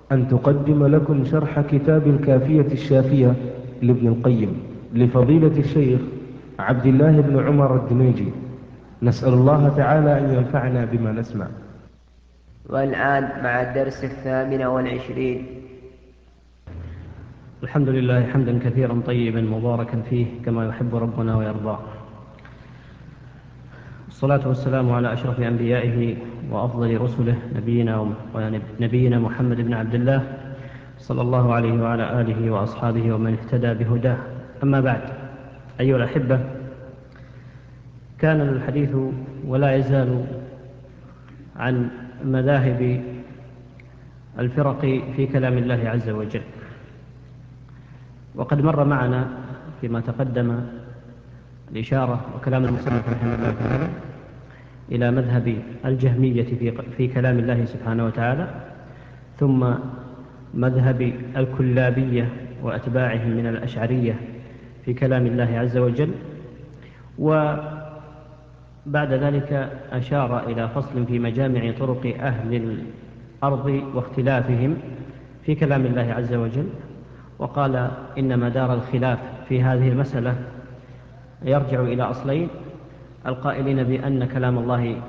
أن تقدم لكم شرح كتاب الكافية الشافية لابن القيم لفضيلة الشيخ عبد الله بن عمر الدميجي. نسأل الله تعالى أن ينفعنا بما نسمع. والآن مع الدرس 28. الحمد لله حمدا كثيرا طيبا مباركا فيه كما يحب ربنا ويرضى، والصلاة والسلام على أشرف أنبيائه وأفضل رسله نبينا محمد بن عبد الله صلى الله عليه وعلى آله وأصحابه ومن اهتدى بهداه. أما بعد، أيها الأحبة، كان الحديث ولا يزال عن مذاهب الفرق في كلام الله عز وجل، وقد مر معنا فيما تقدم الإشارة وكلام المصنف رحمه الله تعالى إلى مذهب الجهمية في كلام الله سبحانه وتعالى، ثم مذهب الكلابية وأتباعهم من الأشعرية في كلام الله عز وجل، وبعد ذلك أشار إلى فصل في مجامع طرق أهل الأرض واختلافهم في كلام الله عز وجل، وقال إن مدار الخلاف في هذه المسألة يرجع إلى أصلين: القائلين بأن كلام الله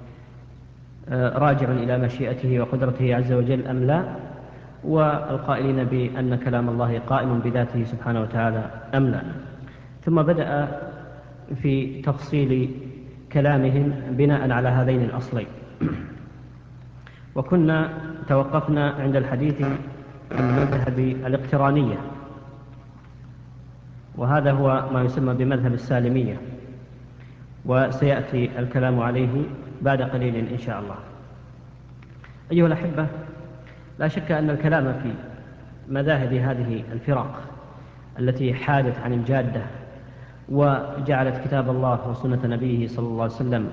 راجع إلى مشيئته وقدرته عز وجل أم لا، والقائلين بأن كلام الله قائم بذاته سبحانه وتعالى أم لا. ثم بدأ في تفصيل كلامهم بناء على هذين الأصلين، وكنا توقفنا عند الحديث عن مذهب الاقترانية، وهذا هو ما يسمى بمذهب السالمية، وسيأتي الكلام عليه بعد قليل إن شاء الله. أيها الأحبة، لا شك أن الكلام في مذاهب هذه الفرق التي حادت عن الجادة وجعلت كتاب الله وسنة نبيه صلى الله عليه وسلم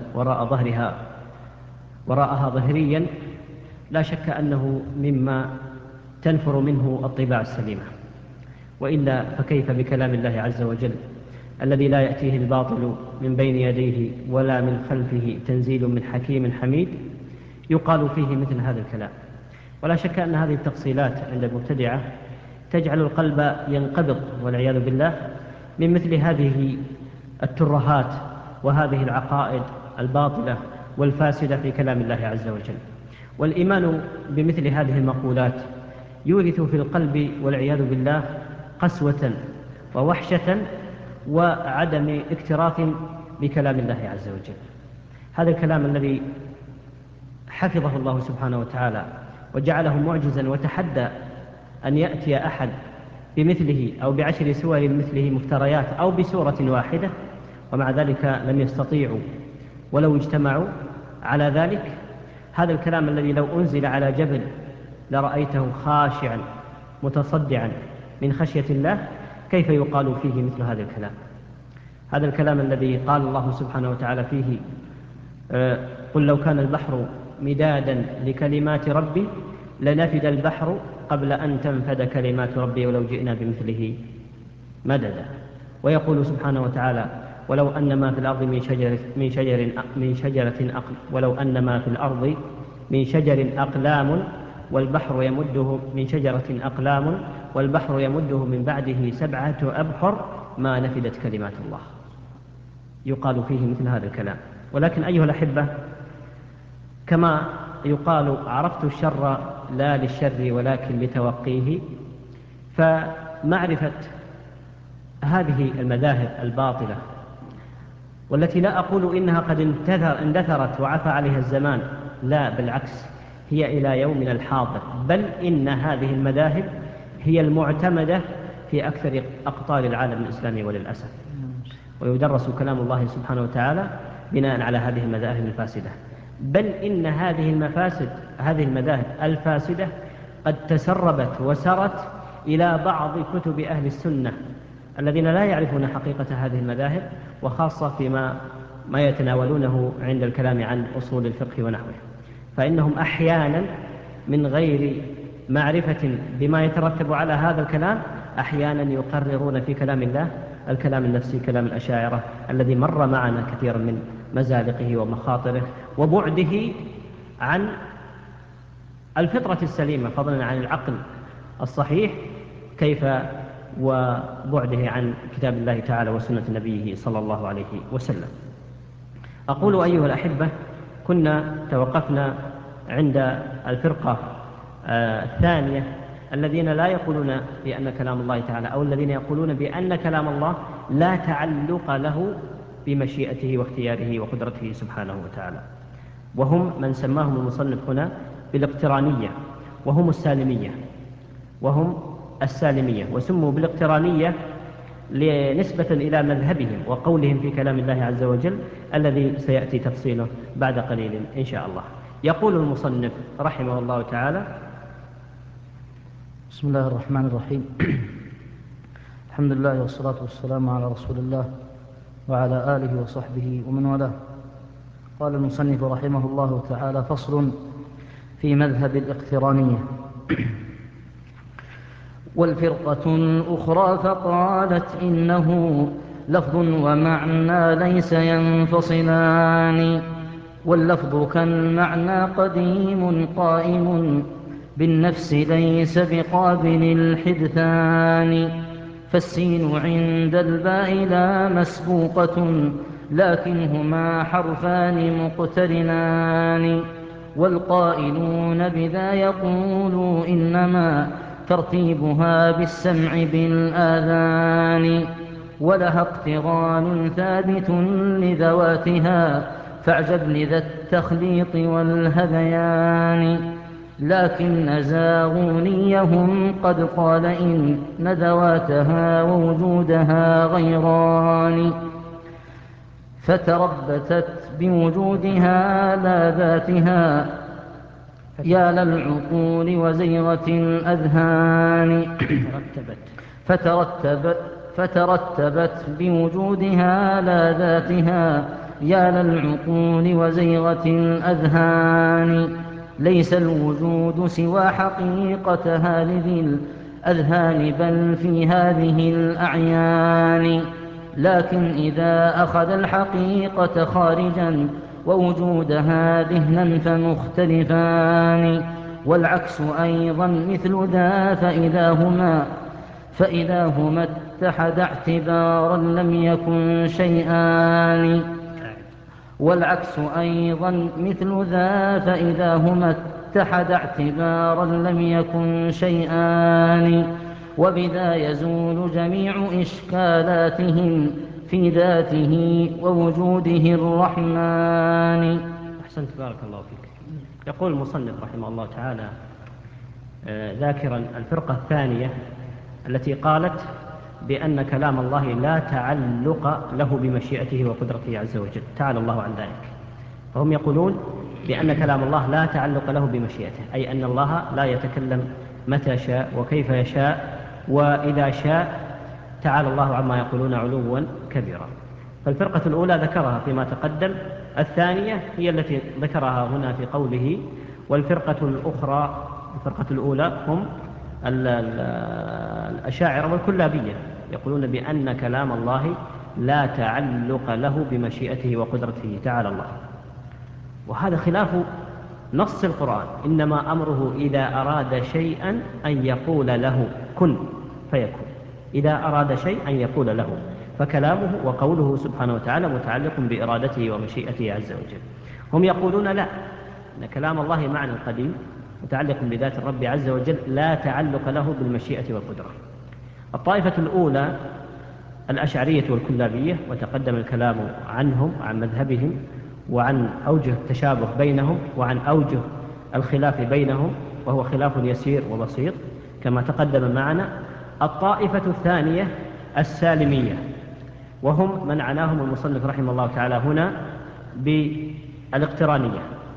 وراءها ظهريا، لا شك أنه مما تنفر منه الطباع السليمة، وإلا فكيف بكلام الله عز وجل الذي لا يأتيه الباطل من بين يديه ولا من خلفه تنزيل من حكيم حميد يقال فيه مثل هذا الكلام. ولا شك أن هذه التفصيلات عند المبتدعة تجعل القلب ينقبض والعياذ بالله من مثل هذه الترهات وهذه العقائد الباطلة والفاسدة في كلام الله عز وجل. والإيمان بمثل هذه المقولات يورث في القلب والعياذ بالله قسوة ووحشة وعدم اكتراث بكلام الله عز وجل. هذا الكلام الذي حفظه الله سبحانه وتعالى وجعله معجزا، وتحدى أن يأتي أحد بمثله أو ب10 سور مثله مفتريات أو بسورة واحدة، ومع ذلك لم يستطيعوا ولو اجتمعوا على ذلك. هذا الكلام الذي لو أنزل على جبل لرأيته خاشعا متصدعا من خشية الله، كيف يقال فيه مثل هذا الكلام؟ هذا الكلام الذي قال الله سبحانه وتعالى فيه: قل لو كان البحر مدادا لكلمات ربي لنفد البحر قبل أن تنفد كلمات ربي ولو جئنا بمثله مددا. ويقول سبحانه وتعالى: ولو أن ما في الأرض ولو أن ما في الأرض من شجر أقلام والبحر يمده من شجرة أقلام والبحر يمده من بعده 7 أبحر ما نفدت كلمات الله. يقال فيه مثل هذا الكلام. ولكن أيها الأحبة، كما يقال: عرفت الشر لا للشر ولكن لتوقيه. فمعرفة هذه المذاهب الباطلة، والتي لا أقول إنها قد اندثرت وعفى عليها الزمان، لا بالعكس، هي إلى يومنا الحاضر، بل إن هذه المذاهب هي المعتمدة في أكثر أقطار العالم الإسلامي وللأسف، ويدرس كلام الله سبحانه وتعالى بناء على هذه المذاهب الفاسدة. بل إن هذه المذاهب الفاسدة قد تسربت وسرت إلى بعض كتب أهل السنة الذين لا يعرفون حقيقة هذه المذاهب، وخاصة فيما يتناولونه عند الكلام عن أصول الفقه ونحوه، فإنهم أحيانا من غير معرفة بما يترتب على هذا الكلام أحيانا يقررون في كلام الله الكلام النفسي، كلام الأشاعرة الذي مر معنا كثيرا من مزالقه ومخاطره وبعده عن الفطرة السليمة فضلا عن العقل الصحيح، كيف وبعده عن كتاب الله تعالى وسنة نبيه صلى الله عليه وسلم. أقول أيها الأحبة، كنا توقفنا عند الفرقة الثانية الذين لا يقولون بأن كلام الله تعالى، أو الذين يقولون بأن كلام الله لا تعلق له بمشيئته واختياره وقدرته سبحانه وتعالى، وهم من سماهم المصنف هنا بالاقترانية، وهم السالمية، وسموا بالاقترانية نسبة إلى مذهبهم وقولهم في كلام الله عز وجل الذي سيأتي تفصيله بعد قليل إن شاء الله. يقول المصنف رحمه الله تعالى: بسم الله الرحمن الرحيم. الحمد لله والصلاة والسلام على رسول الله وعلى آله وصحبه ومن والاه. قال المصنف رحمه الله تعالى: فصل في مذهب الاقترانية. والفرقة الأخرى فقالت إنه لفظ ومعنى ليس ينفصلان، واللفظ كالمعنى قديم قائم بالنفس ليس بقابل الحدثان، فالسين عند الباء لا مسبوقة لكنهما حرفان مقترنان، والقائلون بذا يقولوا إنما ترتيبها بالسمع بالآذان، ولها اقتران ثابت لذواتها فاعجب لذا التخليط والهذيان، لكن زاغونيهم قد قال إن ذواتها ووجودها غيران، فتربتت بوجودها لا ذاتها يا للعقول وزيغة الأذهان، فترتبت بوجودها لا ذاتها يا للعقول وزيغة الأذهان، ليس الوجود سوى حقيقتها لذي الأذهان بل في هذه الأعيان، لكن إذا أخذ الحقيقة خارجا ووجودها ذهنا فمختلفان، والعكس أيضا مثل ذا فإذا هما اتحدا اعتبارا لم يكن شيئان، والعكس أيضا مثل ذا فإذا هما اتحدا اعتبارا لم يكن شيئان، وبذا يزول جميع إشكالاتهم في ذاته ووجوده الرحمن. أحسنت، بارك الله فيك. يقول المصنف رحمه الله تعالى ذاكرا الفرقة الثانية التي قالت بأن كلام الله لا تعلق له بمشيئته وقدرته عز وجل، تعالى الله عن ذلك. فهم يقولون بأن كلام الله لا تعلق له بمشيئته، أي أن الله لا يتكلم متى شاء وكيف يشاء وإذا شاء، تعالى الله عما يقولون علوا كبيرا. فالفرقة الأولى ذكرها فيما تقدم، الثانية هي التي ذكرها هنا في قوله. والفرقة الأخرى، الفرقة الأولى هم الأشاعرة والكلابية، يقولون بأن كلام الله لا تعلق له بمشيئته وقدرته تعالى الله، وهذا خلاف نص القرآن: إنما أمره إذا أراد شيئا أن يقول له كن فيكون. إذا أراد شيء أن يقول له، فكلامه وقوله سبحانه وتعالى متعلق بإرادته ومشيئته عز وجل. هم يقولون لا، أن كلام الله معنى قديم متعلق بذات الرب عز وجل لا تعلق له بالمشيئة والقدرة. الطائفة الأولى الأشعرية والكلابية، وتقدم الكلام عنهم عن مذهبهم وعن أوجه التشابه بينهم وعن أوجه الخلاف بينهم، وهو خلاف يسير وبسيط كما تقدم معنا. الطائفة الثانية السالمية، وهم من عناهم المصنف رحمه الله تعالى هنا بالاقترانية،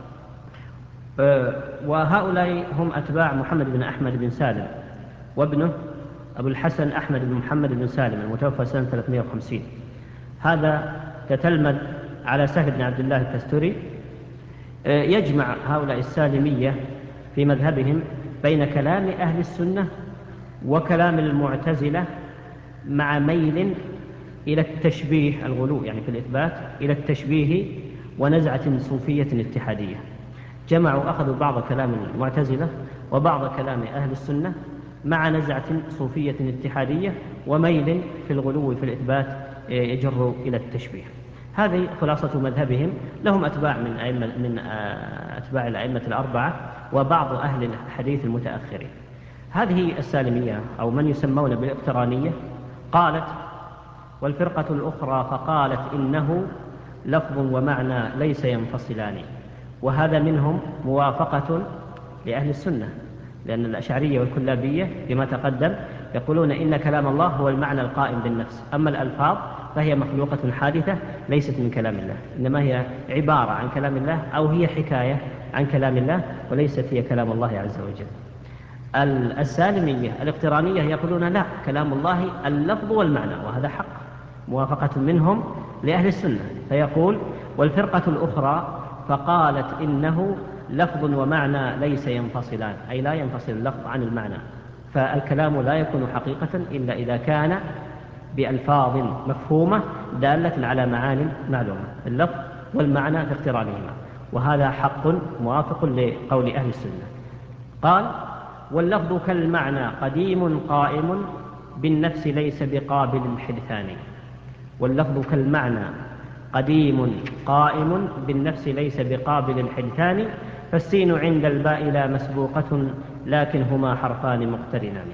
وهؤلاء هم أتباع محمد بن أحمد بن سالم وابنه أبو الحسن أحمد بن محمد بن سالم المتوفى سنة 350. هذا تتلمذ على سهل بن عبد الله التستري. يجمع هؤلاء السالمية في مذهبهم بين كلام أهل السنة وكلام المعتزلة، مع ميل إلى التشبيه، الغلو يعني في الإثبات، إلى التشبيه ونزعة صوفية اتحادية. أخذوا بعض كلام المعتزلة وبعض كلام أهل السنة مع نزعة صوفية اتحادية وميل في الغلو في الإثبات يجر إلى التشبيه. هذه خلاصة مذهبهم. لهم أتباع من أتباع الأئمة الأربعة وبعض أهل الحديث المتأخرين. هذه السالمية أو من يسمون بالاقترانية قالت: والفرقة الأخرى فقالت إنه لفظ ومعنى ليس ينفصلان. وهذا منهم موافقة لأهل السنة، لأن الأشعرية والكلابية بما تقدم يقولون إن كلام الله هو المعنى القائم بالنفس، أما الألفاظ فهي مخلوقة حادثة ليست من كلام الله، إنما هي عبارة عن كلام الله أو هي حكاية عن كلام الله وليست هي كلام الله عز وجل. السالمية الاقترانية يقولون لا، كلام الله اللفظ والمعنى، وهذا حق، موافقة منهم لأهل السنة. فيقول: والفرقة الأخرى فقالت إنه لفظ ومعنى ليس ينفصلان، أي لا ينفصل اللفظ عن المعنى، فالكلام لا يكون حقيقة إلا إذا كان بألفاظ مفهومة دالة على معاني معلومة، اللفظ والمعنى في اقترانهما، وهذا حق موافق لقول أهل السنة. قال: واللفظ كالمعنى قديم قائم بالنفس ليس بقابل الحدثان. واللفظ كالمعنى قديم قائم بالنفس ليس بقابل الحدثان، فالسين عند الباء لا مسبوقة لكن هما حرفان مقترنان.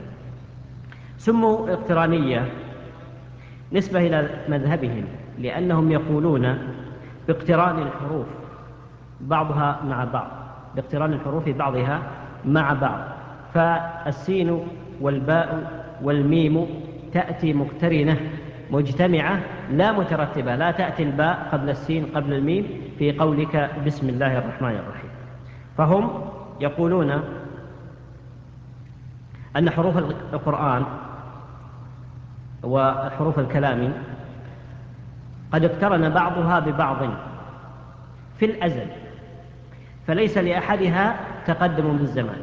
سموا اقترانية نسبة إلى مذهبهم لأنهم يقولون باقتران الحروف بعضها مع بعض، باقتران الحروف بعضها مع بعض، فالسين والباء والميم تأتي مقترنة مجتمعة لا مترتبة، لا تأتي الباء قبل السين قبل الميم في قولك بسم الله الرحمن الرحيم. فهم يقولون أن حروف القرآن وحروف الكلام قد اقترن بعضها ببعض في الأزل، فليس لأحدها تقدم بالزمان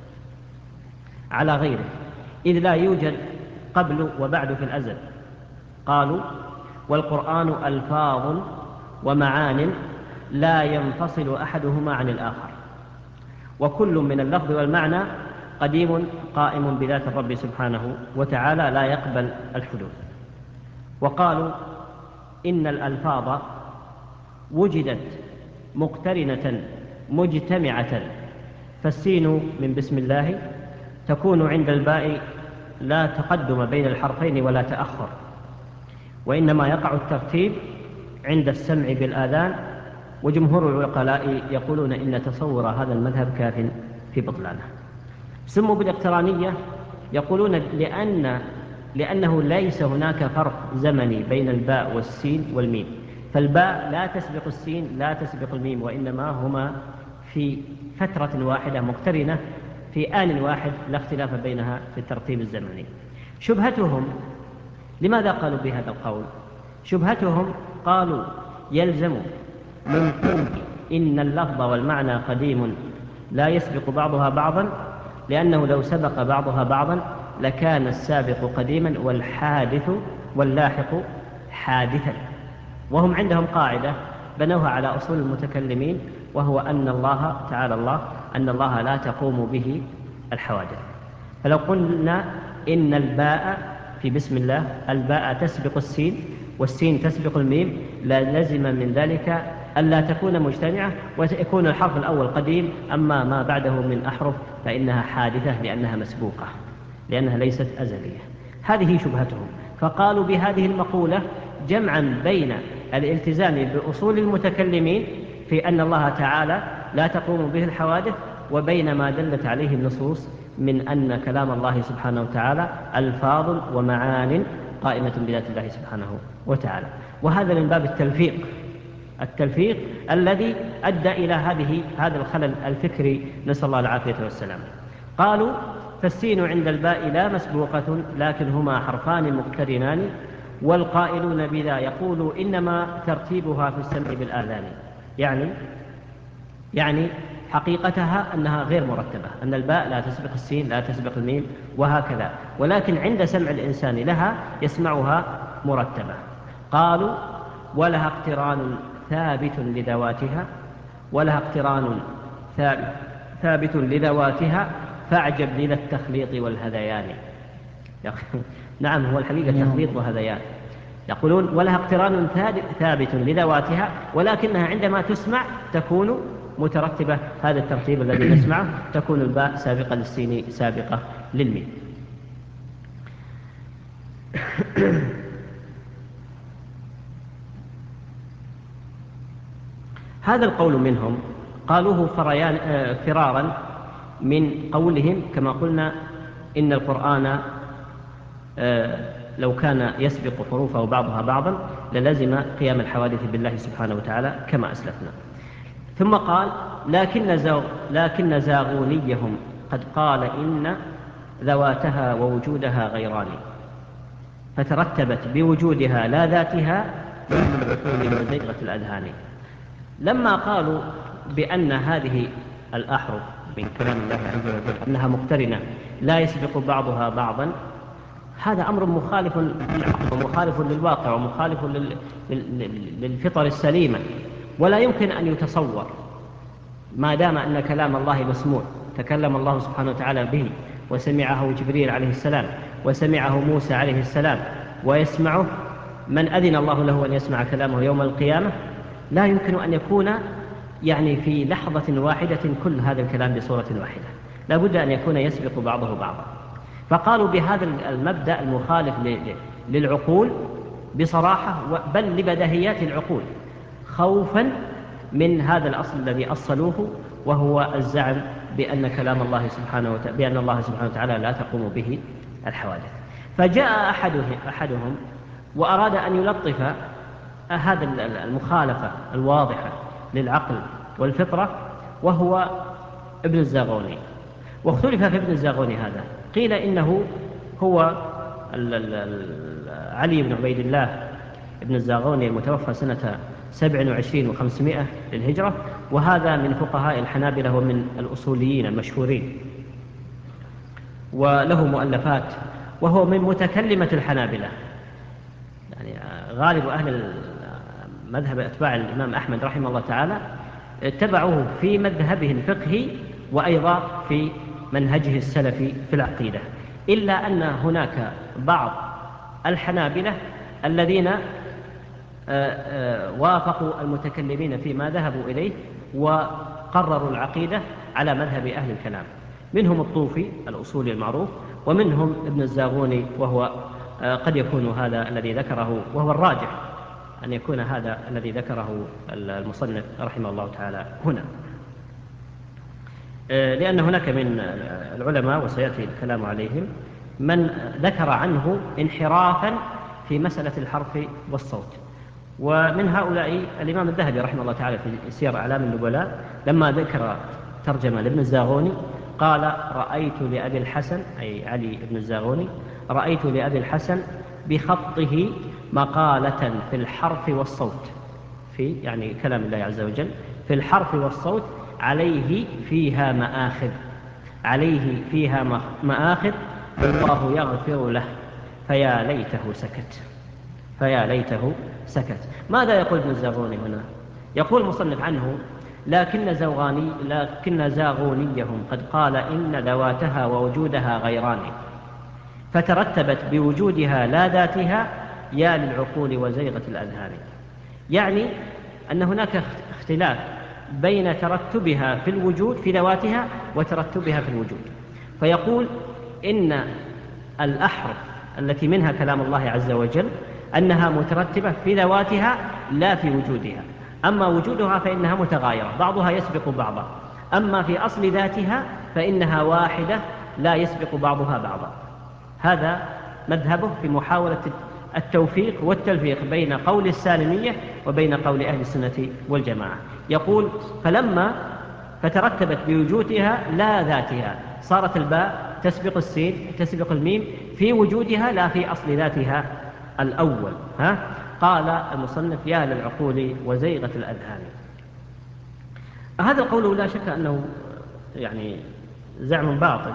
على غيره، إذ لا يوجد قبل وبعد في الأزل. قالوا: والقرآن ألفاظ ومعان لا ينفصل أحدهما عن الآخر، وكل من اللفظ والمعنى قديم قائم بذات الرب سبحانه وتعالى لا يقبل الحدوث. وقالوا: إن الألفاظ وجدت مقترنة مجتمعة، فالسين من بسم الله تكون عند الباء لا تقدم بين الحرفين ولا تأخر، وإنما يقع الترتيب عند السمع بالآذان. وجمهور العقلاء يقولون إن تصور هذا المذهب كاف في بطلانه. سموا بالاقترانية يقولون لأنه ليس هناك فرق زمني بين الباء والسين والميم، فالباء لا تسبق السين لا تسبق الميم، وإنما هما في فترة واحدة مقترنة في آن واحد لا اختلاف بينها في الترتيب الزمني. شبهتهم لماذا قالوا بهذا القول؟ شبهتهم قالوا: يلزم من قول إن اللفظ والمعنى قديم لا يسبق بعضها بعضا، لأنه لو سبق بعضها بعضا لكان السابق قديما والحادث واللاحق حادثا. وهم عندهم قاعدة بنوها على أصول المتكلمين، وهو أن الله تعالى أن الله لا تقوم به الحوادث. فلو قلنا إن الباء في بسم الله الباء تسبق السين والسين تسبق الميم، لازم من ذلك ألا تكون مجتمعة ويكون الحرف الأول قديم، أما ما بعده من أحرف فإنها حادثة لأنها مسبوقة، لأنها ليست أزلية. هذه شبهتهم. فقالوا بهذه المقولة جمعا بين الالتزام بأصول المتكلمين في أن الله تعالى لا تقوم به الحوادث، وبين ما دلت عليه النصوص من أن كلام الله سبحانه وتعالى ألفاظ ومعان قائمة بذات الله سبحانه وتعالى. وهذا من باب التلفيق الذي أدى إلى هذا الخلل الفكري، نسأل الله العافية والسلام. قالوا: فالسين عند الباء لا مسبوقة لكن هما حرفان مقترنان، والقائلون بذا يقول إنما ترتيبها في السمع بالآذان، يعني حقيقتها أنها غير مرتبة، أن الباء لا تسبق السين لا تسبق الميم وهكذا، ولكن عند سمع الإنسان لها يسمعها مرتبة. قالوا: ولها اقتران ثابت لذواتها، ولها اقتران ثابت لذواتها فاعجب لذا التخليط والهذيان. نعم، هو الحقيقة تخليط وهذيان. يقولون ولها اقتران ثابت لذواتها، ولكنها عندما تسمع تكون مترتبة. هذا الترتيب الذي نسمعه، تكون الباء سابقة للسين سابقة للميم. هذا القول منهم قالوه فرارا من قولهم كما قلنا إن القرآن لو كان يسبق حروفه بعضها بعضا للزم قيام الحوادث بالله سبحانه وتعالى كما أسلفنا. ثم قال لكن زاغونيهم قد قال إن ذواتها ووجودها غيران، فترتبت بوجودها لا ذاتها من العقول وزيغة الأذهان. لما قالوا بأن هذه الأحرف من كلام الله عز وجل أنها مقترنة لا يسبق بعضها بعضا، هذا أمر مخالف للعقل ومخالف للواقع ومخالف للفطر السليمة، ولا يمكن أن يتصور ما دام أن كلام الله مسموع، تكلم الله سبحانه وتعالى به وسمعه جبريل عليه السلام وسمعه موسى عليه السلام ويسمعه من أذن الله له أن يسمع كلامه يوم القيامة، لا يمكن أن يكون يعني في لحظة واحدة كل هذا الكلام بصورة واحدة، لا بد أن يكون يسبق بعضه بعضا. فقالوا بهذا المبدأ المخالف للعقول بصراحة بل لبديهيات العقول، خوفا من هذا الأصل الذي أصلوه، وهو الزعم بأن كلام الله بأن الله سبحانه وتعالى لا تقوم به الحوادث. فجاء أحدهم وأراد أن يلطف هذا المخالفة الواضحة للعقل والفطرة، وهو ابن الزاغوني. واختلف في ابن الزاغوني هذا، قيل إنه هو علي بن عبيد الله ابن الزاغوني المتوفى سنة 27 و500 للهجرة، وهذا من فقهاء الحنابلة ومن الأصوليين المشهورين، وله مؤلفات، وهو من متكلمة الحنابلة. يعني غالب أهل مذهب أتباع الإمام أحمد رحمه الله تعالى اتبعوه في مذهبه الفقهي وأيضا في منهجه السلفي في العقيدة، إلا أن هناك بعض الحنابلة الذين وافقوا المتكلمين فيما ذهبوا إليه وقرروا العقيدة على مذهب أهل الكلام، منهم الطوفي الأصولي المعروف، ومنهم ابن الزاغوني، وهو قد يكون هذا الذي ذكره، وهو الراجح أن يكون هذا الذي ذكره المصنف رحمه الله تعالى هنا، لأن هناك من العلماء وسيأتي الكلام عليهم من ذكر عنه انحرافا في مسألة الحرف والصوت. ومن هؤلاء الإمام الذهبي رحمه الله تعالى في سير أعلام النبلاء لما ذكر ترجمة لابن الزاغوني قال: رأيت لأبي الحسن، أي علي بن الزاغوني، رأيت لأبي الحسن بخطه مقالة في الحرف والصوت، في يعني كلام الله عز وجل في الحرف والصوت، عليه فيها مآخذ، عليه فيها مآخذ، الله يغفر له، فيا ليته سكت، فيا ليته سكت. ماذا يقول ابن الزاغوني هنا؟ يقول المصنف عنه: لكن زاغونيهم قد قال إن ذواتها ووجودها غيران، فترتبت بوجودها لا ذاتها، يا للعقول وزيغة الأذهان. يعني أن هناك اختلاف بين ترتبها في الوجود في ذواتها وترتبها في الوجود. فيقول إن الأحرف التي منها كلام الله عز وجل أنها مترتبة في ذواتها لا في وجودها، أما وجودها فإنها متغايرة، بعضها يسبق بعضا، أما في أصل ذاتها فإنها واحدة لا يسبق بعضها بعضا. هذا مذهبه في محاولة التوفيق والتلفيق بين قول السالمية وبين قول أهل السنة والجماعة. يقول: فلما فترتبت بوجودها لا ذاتها، صارت الباء تسبق السين تسبق الميم في وجودها لا في أصل ذاتها الأول. قال المصنف: يا للعقول وزيغة الأذهان. هذا القول لا شك أنه يعني زعم باطل،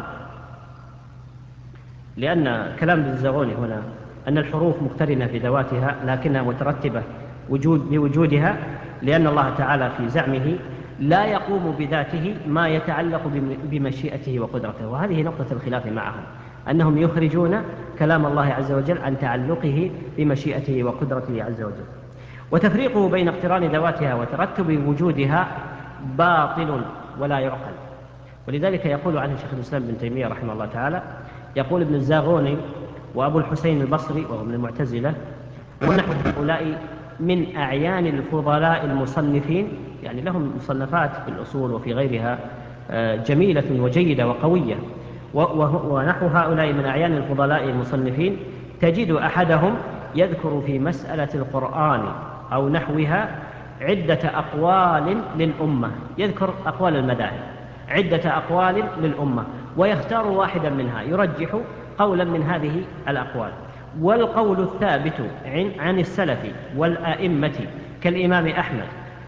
لأن كلام ابن الزاغوني هنا أن الحروف مقترنة في ذواتها لكنها مترتبة بوجودها، لأن الله تعالى في زعمه لا يقوم بذاته ما يتعلق بمشيئته وقدرته. وهذه نقطة الخلاف معهم، أنهم يخرجون كلام الله عز وجل عن تعلقه بمشيئته وقدرته عز وجل. وتفريقه بين اقتران ذواتها وترتب وجودها باطل ولا يعقل. ولذلك يقول عنه شيخ الإسلام ابن تيمية رحمه الله تعالى، يقول ابن الزاغوني وأبو الحسين البصري وهو من المعتزلة ونحو هؤلاء من أعيان الفضلاء المصنفين، يعني لهم مصنفات في الأصول وفي غيرها جميلة وجيدة وقوية، ونحو هؤلاء من أعيان الفضلاء المصنفين تجد أحدهم يذكر في مسألة القرآن أو نحوها عدة أقوال للأمة، يذكر أقوال المذاهب، عدة أقوال للأمة، ويختار واحدا منها يرجح قولا من هذه الأقوال. والقول الثابت عن السلف والأئمة كالإمام أحمد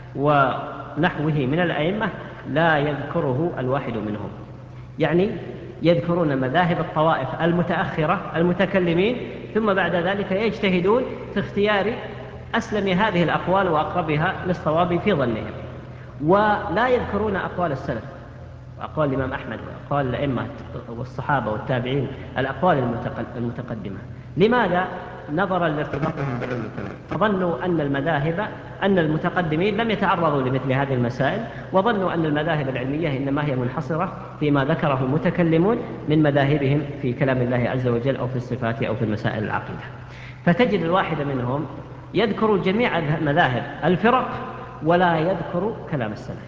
ونحوه من الأئمة لا يذكره الواحد منهم، يعني يذكرون مذاهب الطوائف المتأخرة المتكلمين، ثم بعد ذلك يجتهدون في اختيار أسلم هذه الأقوال وأقربها للصواب في ظنهم، ولا يذكرون أقوال السلف، أقوال الإمام أحمد وأقوال الأئمة والصحابة والتابعين، الأقوال المتقدمة. لماذا؟ نظرا لارتباطهم بعلم الكلام، فظنوا أن المذاهب أن المتقدمين لم يتعرضوا لمثل هذه المسائل، وظنوا أن المذاهب العلمية إنما هي منحصرة فيما ذكره المتكلمون من مذاهبهم في كلام الله عز وجل أو في الصفات أو في المسائل العقيدة. فتجد الواحد منهم يذكر جميع مذاهب الفرق ولا يذكر كلام السلف.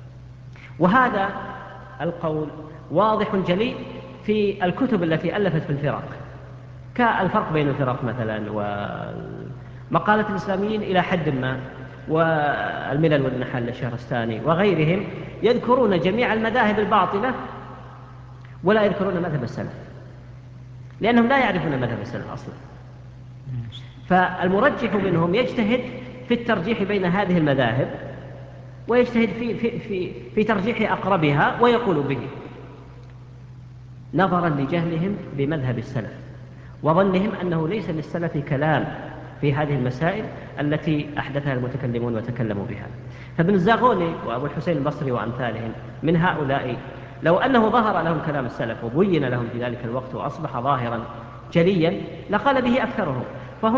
وهذا القول واضح جلي في الكتب التي ألفت في الفرق، كالفرق بين الفرق مثلا، ومقالة الإسلاميين إلى حد ما، والملل والنحل للشهرستاني وغيرهم، يذكرون جميع المذاهب الباطلة ولا يذكرون مذهب السلف، لأنهم لا يعرفون مذهب السلف أصلا. فالمرجح منهم يجتهد في الترجيح بين هذه المذاهب، ويجتهد في ترجيح أقربها ويقول به، نظرا لجهلهم بمذهب السلف وظنهم أنه ليس للسلف كلام في هذه المسائل التي أحدثها المتكلمون وتكلموا بها. فابن الزاغوني وأبو الحسين البصري وأمثالهم من هؤلاء لو أنه ظهر لهم كلام السلف وبين لهم في ذلك الوقت وأصبح ظاهرا جليا لقال به أكثرهم. فهم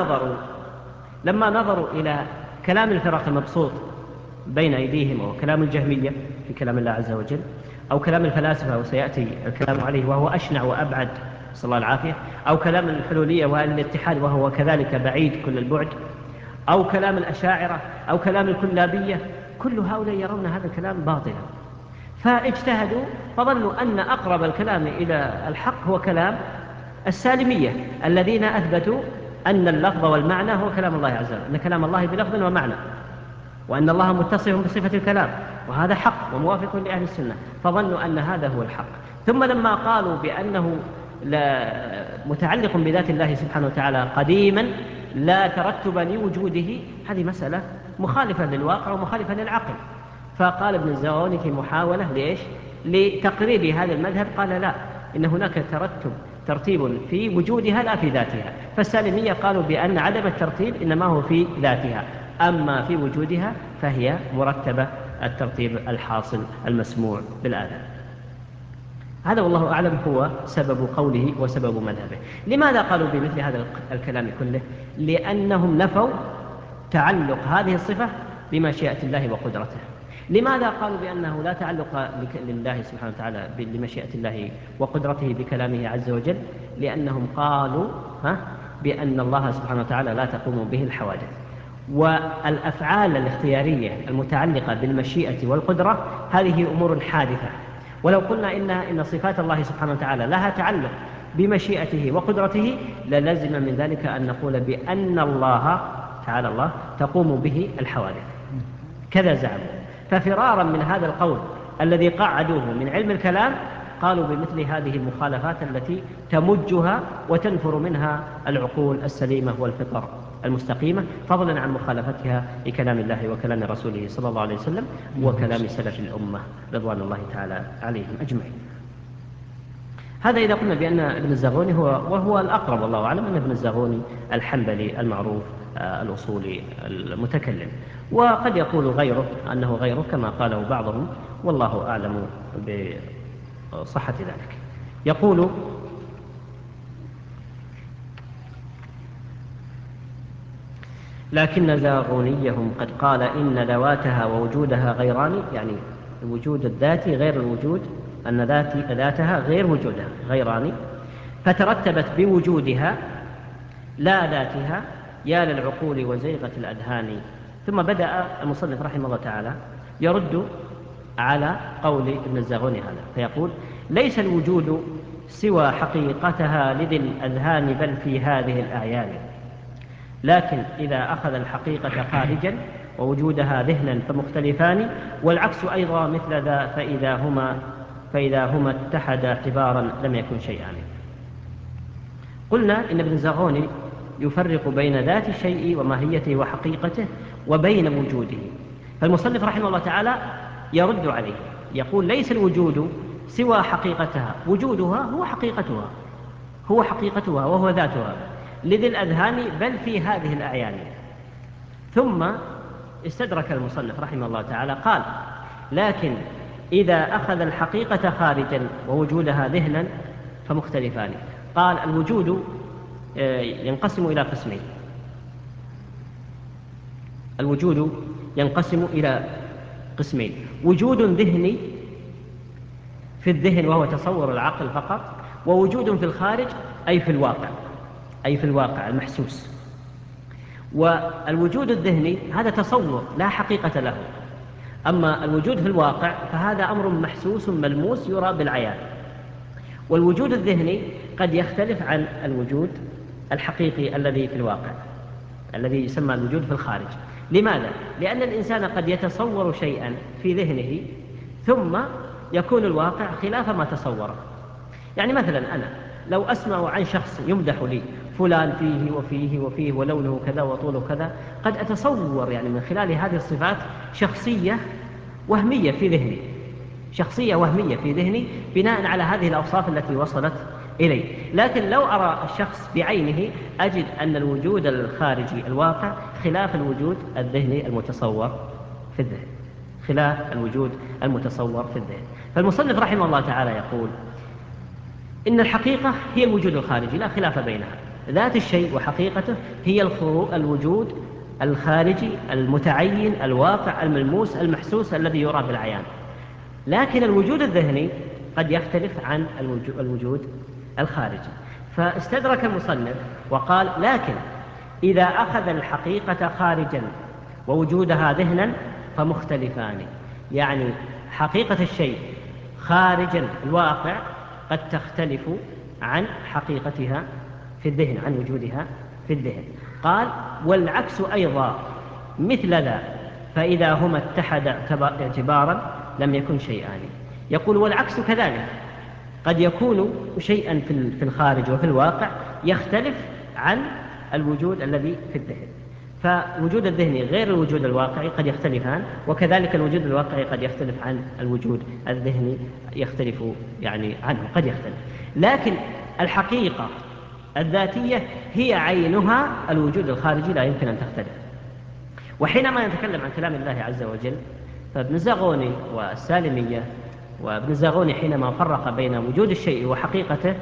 لما نظروا إلى كلام الفرق المبسوط بين أيديهم، أو كلام الجهمية في كلام الله عز وجل، أو كلام الفلاسفة وسيأتي الكلام عليه وهو أشنع وأبعد صلى الله العافية، أو كلام الحلولية والاتحاد وهو كذلك بعيد كل البعد، أو كلام الأشاعرة، أو كلام الكلابية، كل هؤلاء يرون هذا الكلام باطلا، فاجتهدوا فظنوا أن أقرب الكلام إلى الحق هو كلام السالمية الذين أثبتوا أن اللفظ والمعنى هو كلام الله عز وجل، أن كلام الله بلفظ ومعنى، وأن الله متصف بصفة الكلام، وهذا حق وموافق لأهل السنة، فظنوا أن هذا هو الحق. ثم لما قالوا بأنه متعلق بذات الله سبحانه وتعالى قديما لا ترتب لوجوده، هذه مسألة مخالفة للواقع ومخالفة للعقل. فقال ابن الزاغوني في محاولة لإيش؟ لتقريب هذا المذهب، قال لا، إن هناك ترتيب في وجودها لا في ذاتها. فالسالمية قالوا بأن عدم الترتيب إنما هو في ذاتها، أما في وجودها فهي مرتبة الترتيب الحاصل المسموع بالآذان. هذا والله أعلم هو سبب قوله وسبب مذهبه. لماذا قالوا بمثل هذا الكلام كله؟ لأنهم نفوا تعلق هذه الصفة بمشيئة الله وقدرته. لماذا قالوا بأنه لا تعلق لله سبحانه وتعالى لمشيئة الله وقدرته بكلامه عز وجل؟ لأنهم قالوا بأن الله سبحانه وتعالى لا تقوم به الحوادث، والأفعال الاختيارية المتعلقة بالمشيئة والقدرة هذه أمور حادثة. ولو قلنا إن صفات الله سبحانه وتعالى لها تعلق بمشيئته وقدرته للزم من ذلك أن نقول بأن الله تعالى الله تقوم به الحوادث، كذا زعموا. ففرارا من هذا القول الذي قعدوه من علم الكلام قالوا بمثل هذه المخالفات التي تمجها وتنفر منها العقول السليمة والفطر المستقيمة، فضلا عن مخالفتها لكلام الله وكلام رسوله صلى الله عليه وسلم وكلام سلف الأمة رضوان الله تعالى عليهم أجمعين. هذا إذا قلنا بأن ابن الزاغوني وهو الأقرب والله أعلم أن ابن الزاغوني الحنبلي المعروف الأصولي المتكلم، وقد يقول غيره أنه غيره كما قاله بعضهم، والله أعلم بصحة ذلك. يقول: لكن زاغونيهم قد قال إن ذواتها ووجودها غيران، يعني الوجود الذاتي غير الوجود، أن ذاتها غير وجودها غيران، فترتبت بوجودها لا ذاتها، يا للعقول وزيغة الأذهان. ثم بدأ المصنف رحمه الله تعالى يرد على قول ابن الزاغوني هذا، فيقول: ليس الوجود سوى حقيقتها لذي الأذهان بل في هذه الأعيان، لكن إذا أخذ الحقيقة خارجا ووجودها ذهنا فمختلفان، والعكس أيضا مثل ذا فإذا هما اتحدا اعتبارا لم يكن شيئان. قلنا إن ابن الزاغوني يفرق بين ذات الشيء وماهيته وحقيقته وبين وجوده، فالمصنف رحمه الله تعالى يرد عليه، يقول: ليس الوجود سوى حقيقتها، وجودها هو حقيقتها وهو ذاتها لذي الأذهان بل في هذه الأعيان. ثم استدرك المصنف رحمه الله تعالى قال: لكن إذا أخذ الحقيقة خارجا ووجودها ذهنا فمختلفان. قال: الوجود ينقسم إلى قسمين. الوجود ينقسم إلى قسمين: وجود ذهني في الذهن وهو تصور العقل فقط، ووجود في الخارج أي في الواقع المحسوس. والوجود الذهني هذا تصور لا حقيقة له، أما الوجود في الواقع فهذا أمر محسوس ملموس يرى بالعيان. والوجود الذهني قد يختلف عن الوجود الحقيقي الذي في الواقع، الذي يسمى الوجود في الخارج. لماذا؟ لأن الإنسان قد يتصور شيئا في ذهنه ثم يكون الواقع خلاف ما تصوره. يعني مثلا أنا لو أسمع عن شخص يمدح لي فلان فيه وفيه وفيه ولونه كذا وطوله كذا، قد أتصور يعني من خلال هذه الصفات شخصية وهمية في ذهني بناء على هذه الأوصاف التي وصلت إلي. لكن لو أرى الشخص بعينه أجد أن الوجود الخارجي الواقع خلاف الوجود الذهني المتصور في الذهن. فالمصنف رحمه الله تعالى يقول: إن الحقيقة هي الوجود الخارجي لا خلاف بينها، ذات الشيء وحقيقته هي الوجود الخارجي المتعين الواقع الملموس المحسوس الذي يرى بالعيان. لكن الوجود الذهني قد يختلف عن الوجود الخارجي. فاستدرك المصنف وقال: لكن إذا أخذ الحقيقة خارجا ووجودها ذهنا فمختلفان، يعني حقيقة الشيء خارجا الواقع قد تختلف عن حقيقتها في الذهن، عن وجودها في الذهن. قال: والعكس أيضا مثل ذا فإذا هما اتحدا اعتبارا لم يكن شيئان. يقول: والعكس كذلك، قد يكون شيئا في الخارج وفي الواقع يختلف عن الوجود الذي في الذهن. فالوجود الذهني غير الوجود الواقعي قد يختلفان، وكذلك الوجود الواقعي قد يختلف عن الوجود الذهني يختلف يعني عنه قد يختلف. لكن الحقيقة الذاتية هي عينها الوجود الخارجي لا يمكن أن تختلف. وحينما نتكلم عن كلام الله عز وجل فابن الزاغوني والسالمية، وابن الزاغوني حينما فرق بين وجود الشيء وحقيقته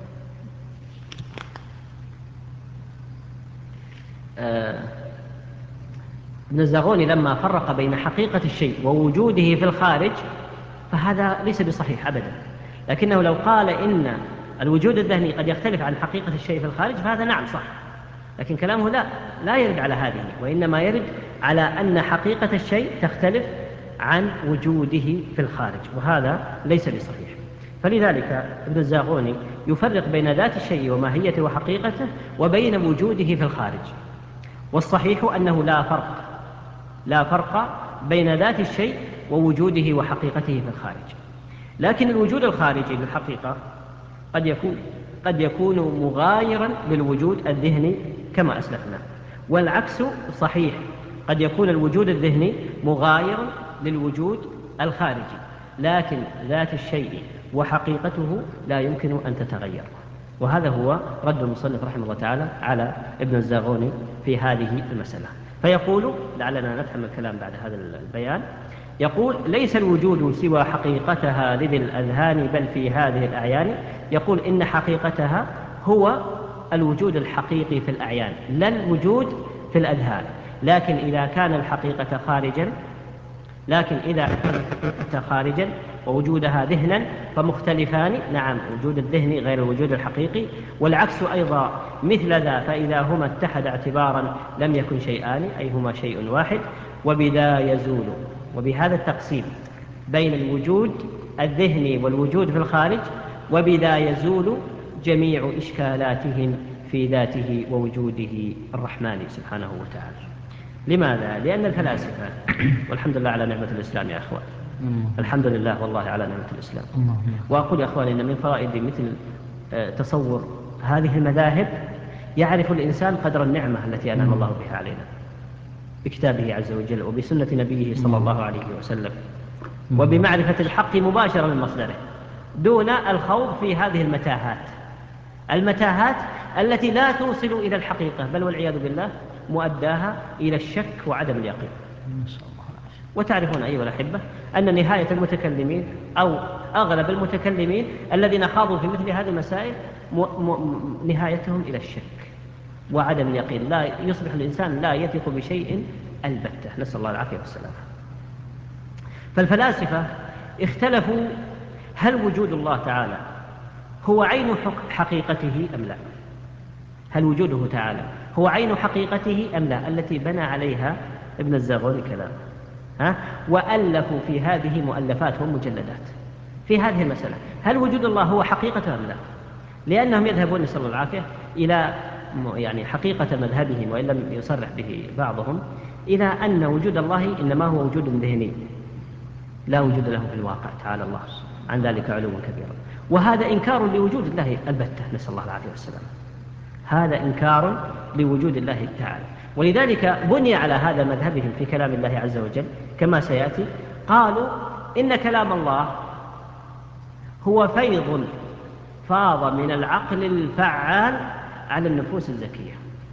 ابن الزاغوني لما فرق بين حقيقة الشيء ووجوده في الخارج فهذا ليس بصحيح أبدا. لكنه لو قال إن الوجود الذهني قد يختلف عن حقيقة الشيء في الخارج فهذا نعم صح، لكن كلامه لا يرد على هذه، وإنما يرد على أن حقيقة الشيء تختلف عن وجوده في الخارج، وهذا ليس بصحيح. فلذلك ابن الزاغوني يفرق بين ذات الشيء وماهيته وحقيقته وبين وجوده في الخارج. والصحيح أنه لا فرق بين ذات الشيء ووجوده وحقيقته في الخارج. لكن الوجود الخارجي للحقيقة قد يكون مغايرا للوجود الذهني كما أسلفنا، والعكس صحيح، قد يكون الوجود الذهني مغايرا للوجود الخارجي. لكن ذات الشيء وحقيقته لا يمكن أن تتغير. وهذا هو رد المصنف رحمه الله تعالى على ابن الزاغوني في هذه المسألة. فيقول، لعلنا نفهم الكلام بعد هذا البيان، يقول: ليس الوجود سوى حقيقتها لذي الأذهان بل في هذه الأعيان. يقول إن حقيقتها هو الوجود الحقيقي في الأعيان، لا الوجود في الأذهان. لكن إذا كان الحقيقة خارجا ووجودها ذهنا فمختلفان. نعم، وجود الذهني غير الوجود الحقيقي، والعكس أيضا مثل ذا، فإذا هما اتحد اعتبارا لم يكن شيئان، أي هما شيء واحد. وبذا يزول، وبهذا التقسيم بين الوجود الذهني والوجود في الخارج، وبذا يزول جميع إشكالاتهم في ذاته ووجوده الرحمن سبحانه وتعالى. لماذا؟ لأن الفلاسفة، والحمد لله على نعمة الإسلام يا أخوان، الحمد لله والله على نعمة الإسلام. وأقول يا أخوان إن من فوائد مثل تصور هذه المذاهب يعرف الإنسان قدر النعمة التي أنعم الله بها علينا بكتابه عز وجل وبسنة نبيه صلى الله عليه وسلم، وبمعرفة الحق مباشرة من مصدره، دون الخوض في هذه المتاهات التي لا توصل إلى الحقيقة، بل والعياذ بالله مؤداها إلى الشك وعدم اليقين. وتعرفون أيها الأحبة أن نهاية المتكلمين أو أغلب المتكلمين الذين خاضوا في مثل هذه المسائل نهايتهم إلى الشك وعدم اليقين. لا يصبح الإنسان لا يثق بشيء البتة، نسأل الله العافية والسلامة. فالفلاسفة اختلفوا هل وجود الله تعالى هو عين حقيقته أم لا؟ هل وجوده تعالى هو عين حقيقته أم لا، التي بنى عليها ابن الزاغوني كلامه، وألفوا في هذه مؤلفات ومجلدات في هذه المسألة: هل وجود الله هو حقيقة أم لا؟ لأنهم يذهبون نسأل الله العافية إلى حقيقة مذهبهم، وإن لم يصرح به بعضهم، إلى أن وجود الله إنما هو وجود ذهني لا وجود له في الواقع، تعالى الله عن ذلك علوا كبيرا. وهذا إنكار لوجود الله البتة، نسأل الله العافية والسلام. هذا إنكار لوجود الله تعالى، ولذلك بني على هذا مذهبهم في كلام الله عز وجل كما سيأتي. قالوا إن كلام الله هو فيض فاض من العقل الفعال على النفوس الزكية.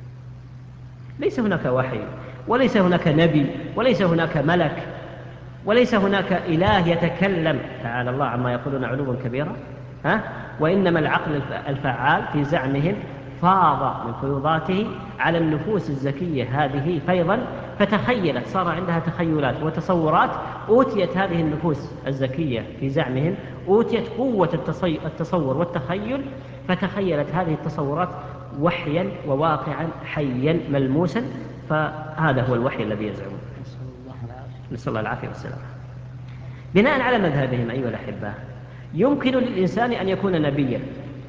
ليس هناك وحي، وليس هناك نبي، وليس هناك ملك، وليس هناك إله يتكلم، تعالى الله عما يقولون علوا كبيرا، وإنما العقل الفعال في زعمهم فاض من فيوضاته على النفوس الزكية هذه فيضا، فتخيلت، صار عندها تخيلات وتصورات. أوتيت هذه النفوس الزكية في زعمهم أوتيت قوة التصور والتخيل، فتخيلت هذه التصورات وحيا وواقعا حيا ملموسا، فهذا هو الوحي الذي يزعمون، نسأل الله العافية والسلام. بناء على مذهبهم أيها الأحبة يمكن للإنسان أن يكون نبيا.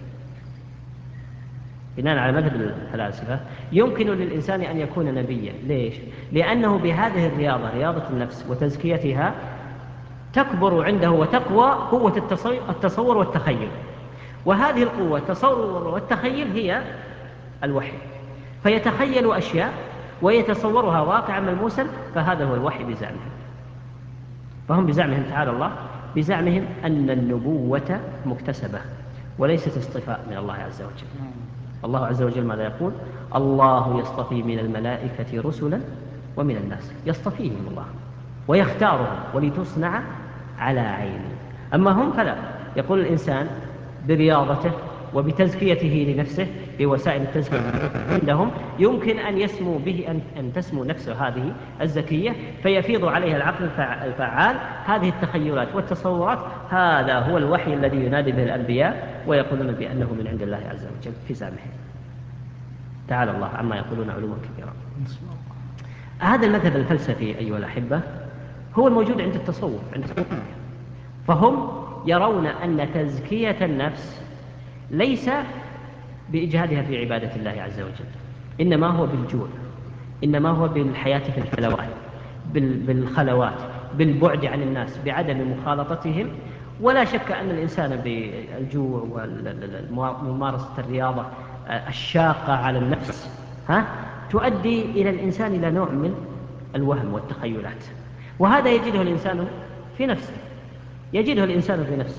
بناء على مذهب الفلاسفة يمكن للإنسان أن يكون نبيا. ليش؟ لأنه بهذه الرياضة، رياضة النفس وتزكيتها، تكبر عنده وتقوى قوة التصور والتخيل، وهذه القوة التصور والتخيل هي الوحي، فيتخيل أشياء ويتصورها واقعا ملموسا، فهذا هو الوحي بزعمهم. فهم بزعمهم تعالى الله، بزعمهم أن النبوة مكتسبة وليست اصطفاء من الله عز وجل. الله عز وجل ماذا يقول؟ الله يصطفي من الملائكة رسلا ومن الناس، يصطفيهم الله ويختارهم ولتصنع على عيني. أما هم فلا، يقول الإنسان برياضته وبتزكيته لنفسه بوسائل التزكية عندهم يمكن أن يسمو به أن تسمو نفسه هذه الزكية، فيفيض عليها العقل الفعال هذه التخيلات والتصورات. هذا هو الوحي الذي ينادي به الأنبياء ويقولون بأنه من عند الله عز وجل في زعمهم، تعالى الله عما يقولون علوا كبيرا. هذا المذهب الفلسفي أيها الأحبة هو الموجود عند التصوف، عند الصوفية. فهم يرون أن تزكية النفس ليس بإجهادها في عبادة الله عز وجل، إنما هو بالجوع، إنما هو بالحياة في الحلوات، بالخلوات، بالبعد عن الناس، بعدم مخالطتهم. ولا شك أن الإنسان بالجوع وممارسة الرياضة الشاقة على النفس تؤدي إلى الإنسان إلى نوع من الوهم والتخيلات، وهذا يجده الإنسان في نفسه،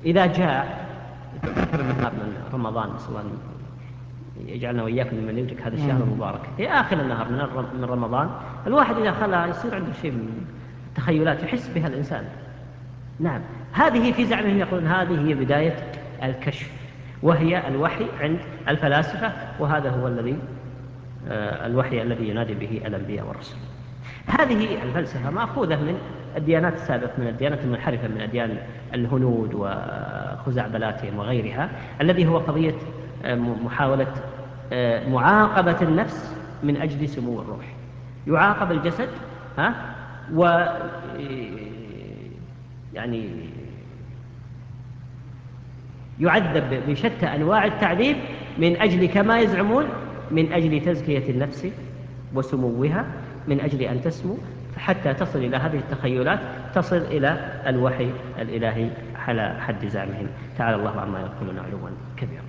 إذا جاء من رمضان، نسأل الله يجعلنا وإياكم ممن يدرك هذا الشهر المبارك في آخر النهار من رمضان، الواحد إذا خلى يصير عنده شيء من التخيلات يحس بها الإنسان. نعم، هذه في زعمهم يقولون هذه هي بداية الكشف، وهي الوحي عند الفلاسفة، وهذا هو الذي الوحي الذي ينادي به الأنبياء والرسل. هذه الفلسفة مأخوذة من الديانات السابقة، من الديانات المنحرفة، من أديان الهنود وخزعبلاتهم وغيرها، الذي هو قضية محاولة معاقبة النفس من أجل سمو الروح. يعاقب الجسد و يعني يعذب بشتى أنواع التعذيب من أجل، كما يزعمون، من أجل تزكية النفس وسموها، من أجل أن تسمو حتى تصل إلى هذه التخيلات، تصل إلى الوحي الإلهي على حد زعمهم. تعالى الله عما يقولون علوا كبيرا.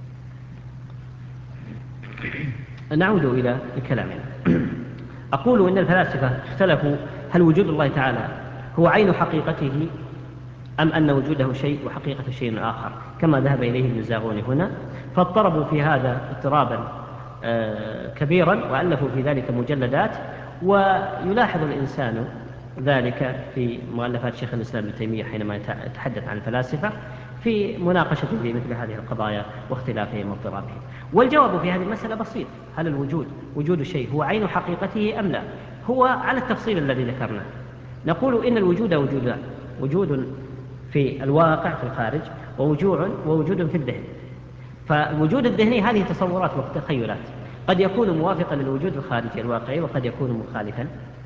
نعود إلى كلامنا. أقول إن الفلاسفة اختلفوا هل وجود الله تعالى هو عين حقيقته أم أن وجوده شيء وحقيقة شيء آخر، كما ذهب إليه ابن زاغون هنا، فاضطربوا في هذا اضطرابا كبيرا، وألفوا في ذلك مجلدات. ويلاحظ الإنسان ذلك في مؤلفات شيخ الإسلام ابن تيمية حينما يتحدث عن الفلاسفة في مناقشة في مثل هذه القضايا واختلافهم واضطرابهم. والجواب في هذه المسألة بسيط: هل وجود الشيء هو عين حقيقته أم لا؟ هو على التفصيل الذي ذكرناه. نقول إن الوجود وجود في الواقع في الخارج، ووجود في الذهن. فالوجود الذهني هذه تصورات وتخيلات، قد يكون موافقا للوجود الخارجي الواقعي، وقد يكون مخالفا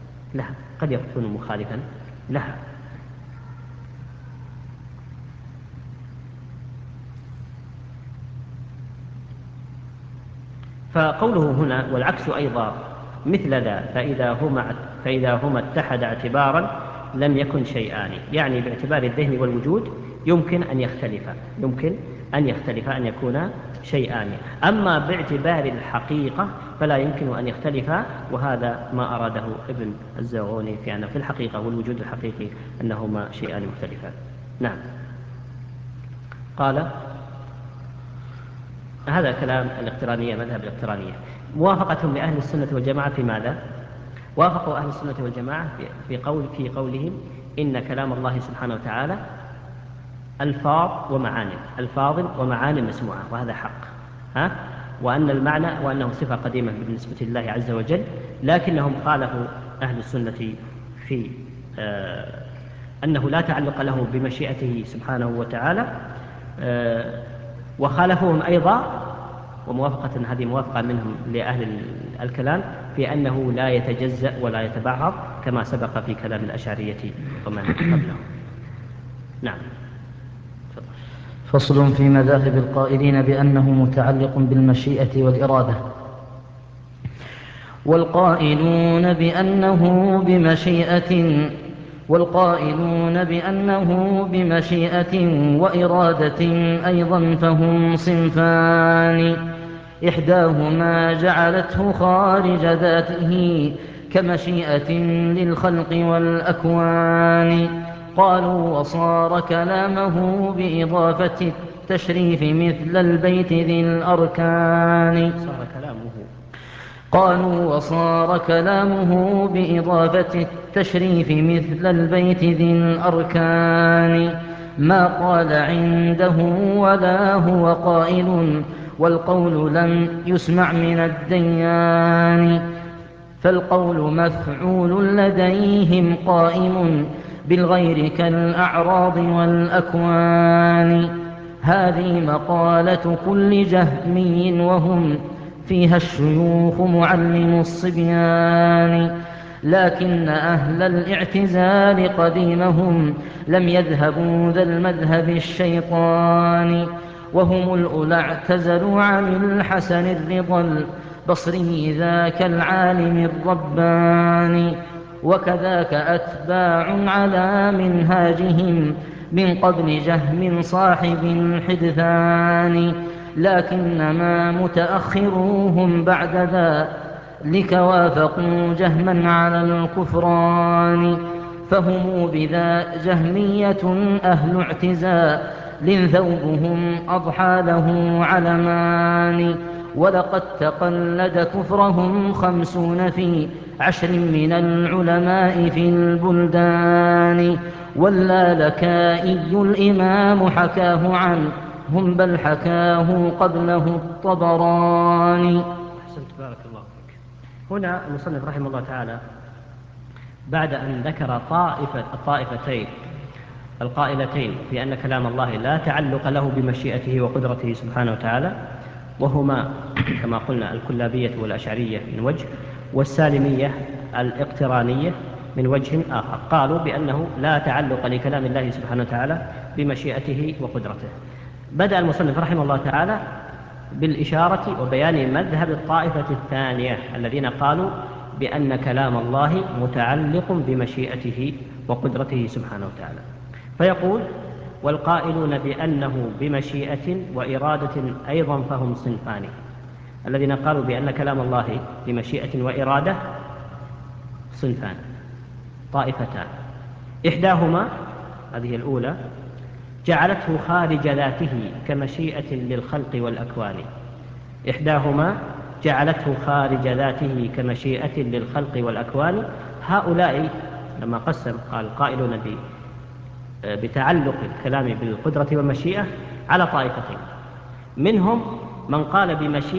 لها. فقوله هنا والعكس أيضا مثل ذا فإذا هما اتحدا اعتبارا لم يكن شيئان، يعني باعتبار الذهن والوجود يمكن أن يختلفا أن يكونا شيئان، أما باعتبار الحقيقة فلا يمكن أن يختلفا، وهذا ما أراده ابن الزاغوني في أن في الحقيقة والوجود الحقيقي أنهما شيئان مختلفان. نعم. قال هذا كلام الاقترانية، مذهب الاقترانية. موافقتهم لأهل السنة والجماعة في ماذا؟ وافقوا أهل السنة والجماعة في قولهم إن كلام الله سبحانه وتعالى ألفاظ ومعاني مسموعة، وهذا حق، وأن المعنى وأنه صفة قديمة بالنسبة لله عز وجل، لكنهم خالفوا أهل السنة في أنه لا تعلق له بمشيئته سبحانه وتعالى، وخالفوهم أيضا، وموافقة هذه موافقة منهم لأهل الكلام في أنه لا يتجزأ ولا يتبعض كما سبق في كلام الأشعرية ومن قبلهم. نعم. فصل في مذاهب القائلين بأنه متعلق بالمشيئة والإرادة. والقائلون بأنه بمشيئة وإرادة أيضا فهم صنفان: إحداهما جعلته خارج ذاته كمشيئة للخلق والأكوان، قالوا وصار كلامه بإضافة التشريف مثل البيت ذي الأركان. وصار كلامه بإضافة التشريف مثل البيت ذي الأركان، ما قال عنده ولا هو قائل، والقول لم يسمع من الديان، فالقول مفعول لديهم قائم بالغير كالأعراض والأكوان. هذه مقالة كل جهمي وهم فيها الشيوخ معلم الصبيان، لكن أهل الاعتزال قديمهم لم يذهبوا ذا المذهب الشيطاني، وهم الأولى اعتزلوا عن الحسن الرضا البصري ذاك العالم الرباني، وكذاك أتباع على منهاجهم من قبل جهم صاحب الحدثان، لكنما متأخروهم بعد ذلك وافقوا جهما على الكفران، فهم بذا جهمية أهل اعتزال ثوبهم أضحى له علمان. ولقد تقلد كفرهم 50 في 10 من العلماء في البلدان. واللالكائي الإمام حكاه عنهم بل حكاه قبله الطبراني. أحسنت، بارك الله فيك. هنا المصنف رحمه الله تعالى بعد أن ذكر الطائفتين القائلتين في أن كلام الله لا تعلق له بمشيئته وقدرته سبحانه وتعالى، وهما كما قلنا الكلابية والأشعرية من وجه، والسالمية الاقترانية من وجه آخر، قالوا بأنه لا تعلق لكلام الله سبحانه وتعالى بمشيئته وقدرته. بدأ المصنف رحمه الله تعالى بالإشارة وبيان مذهب الطائفة الثانية الذين قالوا بأن كلام الله متعلق بمشيئته وقدرته سبحانه وتعالى، فيقول: والقائلون بأنه بمشيئة وإرادة أيضا فهم صنفان. الذين قالوا بأن كلام الله بمشيئة وإرادة صنفان، طائفتان. إحداهما، هذه الأولى، جعلته خارج ذاته كمشيئة للخلق والأكوان. إحداهما جعلته خارج ذاته كمشيئة للخلق والأكوان. هؤلاء لما قسم قال قائلون بتعلق الكلام بالقدرة والمشيئة على طائفتين، منهم من قال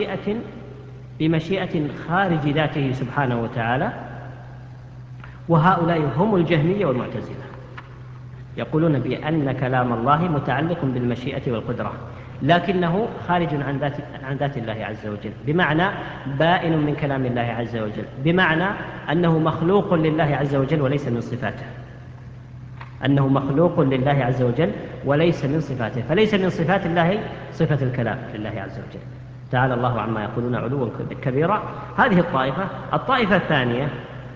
بمشيئة خارج ذاته سبحانه وتعالى، وهؤلاء هم الجهمية والمعتزلة، يقولون بأن كلام الله متعلق بالمشيئة والقدرة لكنه خارج عن ذات الله عز وجل، بمعنى بائن من كلام الله عز وجل، بمعنى أنه مخلوق لله عز وجل وليس من صفاته، أنه مخلوق لله عز وجل وليس من صفاته، فليس من صفات الله صفة الكلام لله عز وجل، تعالى الله عما يقولون علوا كبيرا. هذه الطائفة الثانية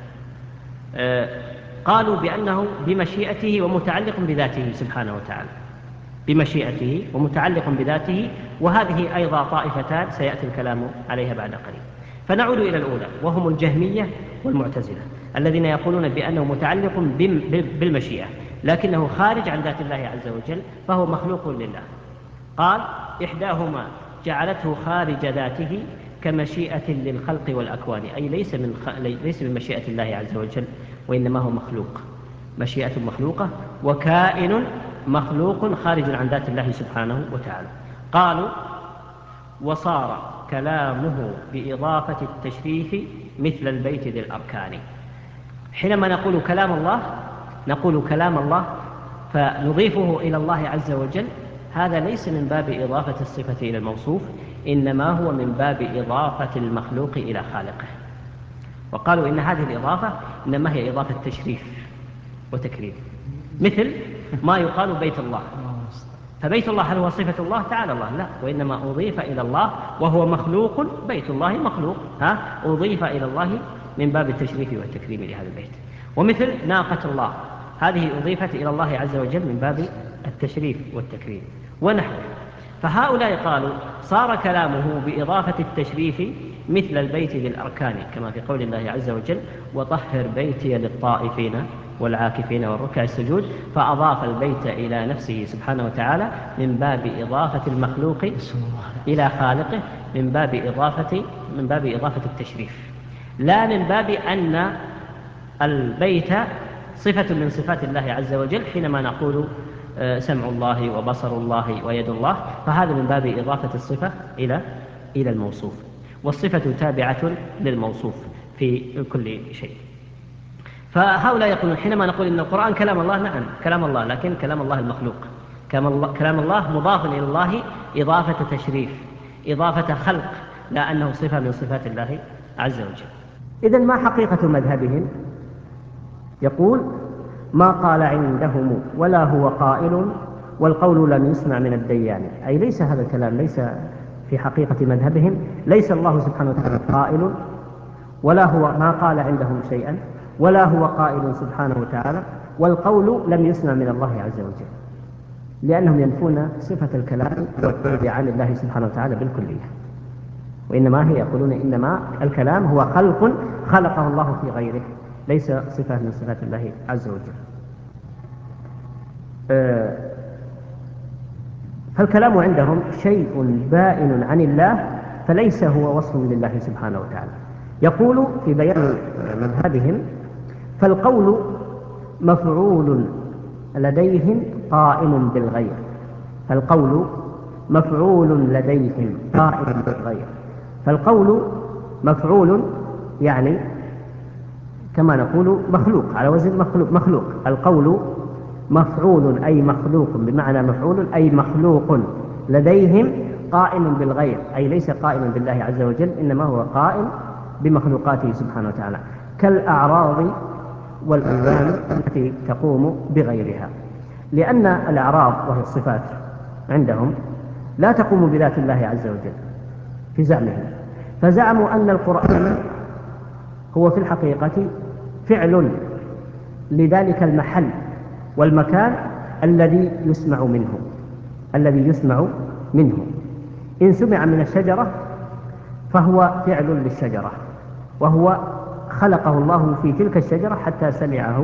قالوا بأنه بمشيئته ومتعلق بذاته سبحانه وتعالى، بمشيئته ومتعلق بذاته، وهذه أيضا طائفتان سيأتي الكلام عليها بعد قليل. فنعود إلى الأولى، وهم الجهمية والمعتزلة الذين يقولون بأنه متعلق بالمشيئة لكنه خارج عن ذات الله عز وجل فهو مخلوق لله. قال: إحداهما جعلته خارج ذاته كمشيئة للخلق والأكوان، أي ليس من مشيئة الله عز وجل، وإنما هو مخلوق، مشيئة مخلوقة وكائن مخلوق خارج عن ذات الله سبحانه وتعالى. قالوا: وصار كلامه بإضافة التشريف مثل البيت ذي الأركان. حينما نقول كلام الله فنضيفه إلى الله عز وجل، هذا ليس من باب إضافة الصفة إلى الموصوف، إنما هو من باب إضافة المخلوق إلى خالقه. وقالوا إن هذه الإضافة إنما هي إضافة تشريف وتكريم، مثل ما يقال بيت الله، فبيت الله هل هو صفة الله؟ تعالى الله، لا، وإنما أضيف إلى الله وهو مخلوق، بيت الله مخلوق، أضيف إلى الله من باب التشريف والتكريم لهذا البيت. ومثل ناقة الله، هذه أضيفت إلى الله عز وجل من باب التشريف والتكريم ونحوه. فهؤلاء قالوا صار كلامه بإضافة التشريف مثل البيت للأركان، كما في قول الله عز وجل: وطهر بيتي للطائفين والعاكفين والركع السجود، فأضاف البيت إلى نفسه سبحانه وتعالى من باب إضافة المخلوق إلى خالقه، من باب إضافة التشريف، لا من باب أن البيت صفة من صفات الله عز وجل. حينما نقول سمع الله وبصر الله ويد الله، فهذا من باب إضافة الصفة إلى الموصوف، والصفة تابعة للموصوف في كل شيء. فهؤلاء يقولون حينما نقول إن القرآن كلام الله، نعم كلام الله، لكن كلام الله المخلوق، كلام الله مضاف إلى الله إضافة تشريف، إضافة خلق، لا أنه صفة من صفات الله عز وجل. إذن ما حقيقة مذهبهم؟ يقول: ما قال عندهم ولا هو قائل، والقول لم يسمع من الديان. أي ليس هذا الكلام، ليس في حقيقة مذهبهم، ليس الله سبحانه وتعالى قائل، ولا هو ما قال عندهم شيئا، ولا هو قائل سبحانه وتعالى، والقول لم يسمع من الله عز وجل، لأنهم ينفون صفة الكلام والقول عن الله سبحانه وتعالى بالكلية، وإنما يقولون إنما الكلام هو خلق خلقه الله في غيره، ليس صفة من صفات الله عز وجل. فالكلام عندهم شيء بائن عن الله، فليس هو وصف لله سبحانه وتعالى. يقول في بيان مذهبهم: فالقول مفعول لديهم قائم بالغير. فالقول مفعول لديهم قائم بالغير. فالقول مفعول يعني كما نقول مخلوق، على وزن مخلوق. القول مفعول أي مخلوق، بمعنى مفعول أي مخلوق لديهم قائم بالغير، أي ليس قائما بالله عز وجل، إنما هو قائم بمخلوقاته سبحانه وتعالى، كالأعراض والألوان التي تقوم بغيرها. لأن الأعراض وهي الصفات عندهم لا تقوم بذات الله عز وجل في زعمهم، فزعموا أن القرآن هو في الحقيقة فعل لذلك المحل والمكان الذي يسمع منه. إن سمع من الشجرة فهو فعل للشجرة، وهو خلقه الله في تلك الشجرة حتى سمعه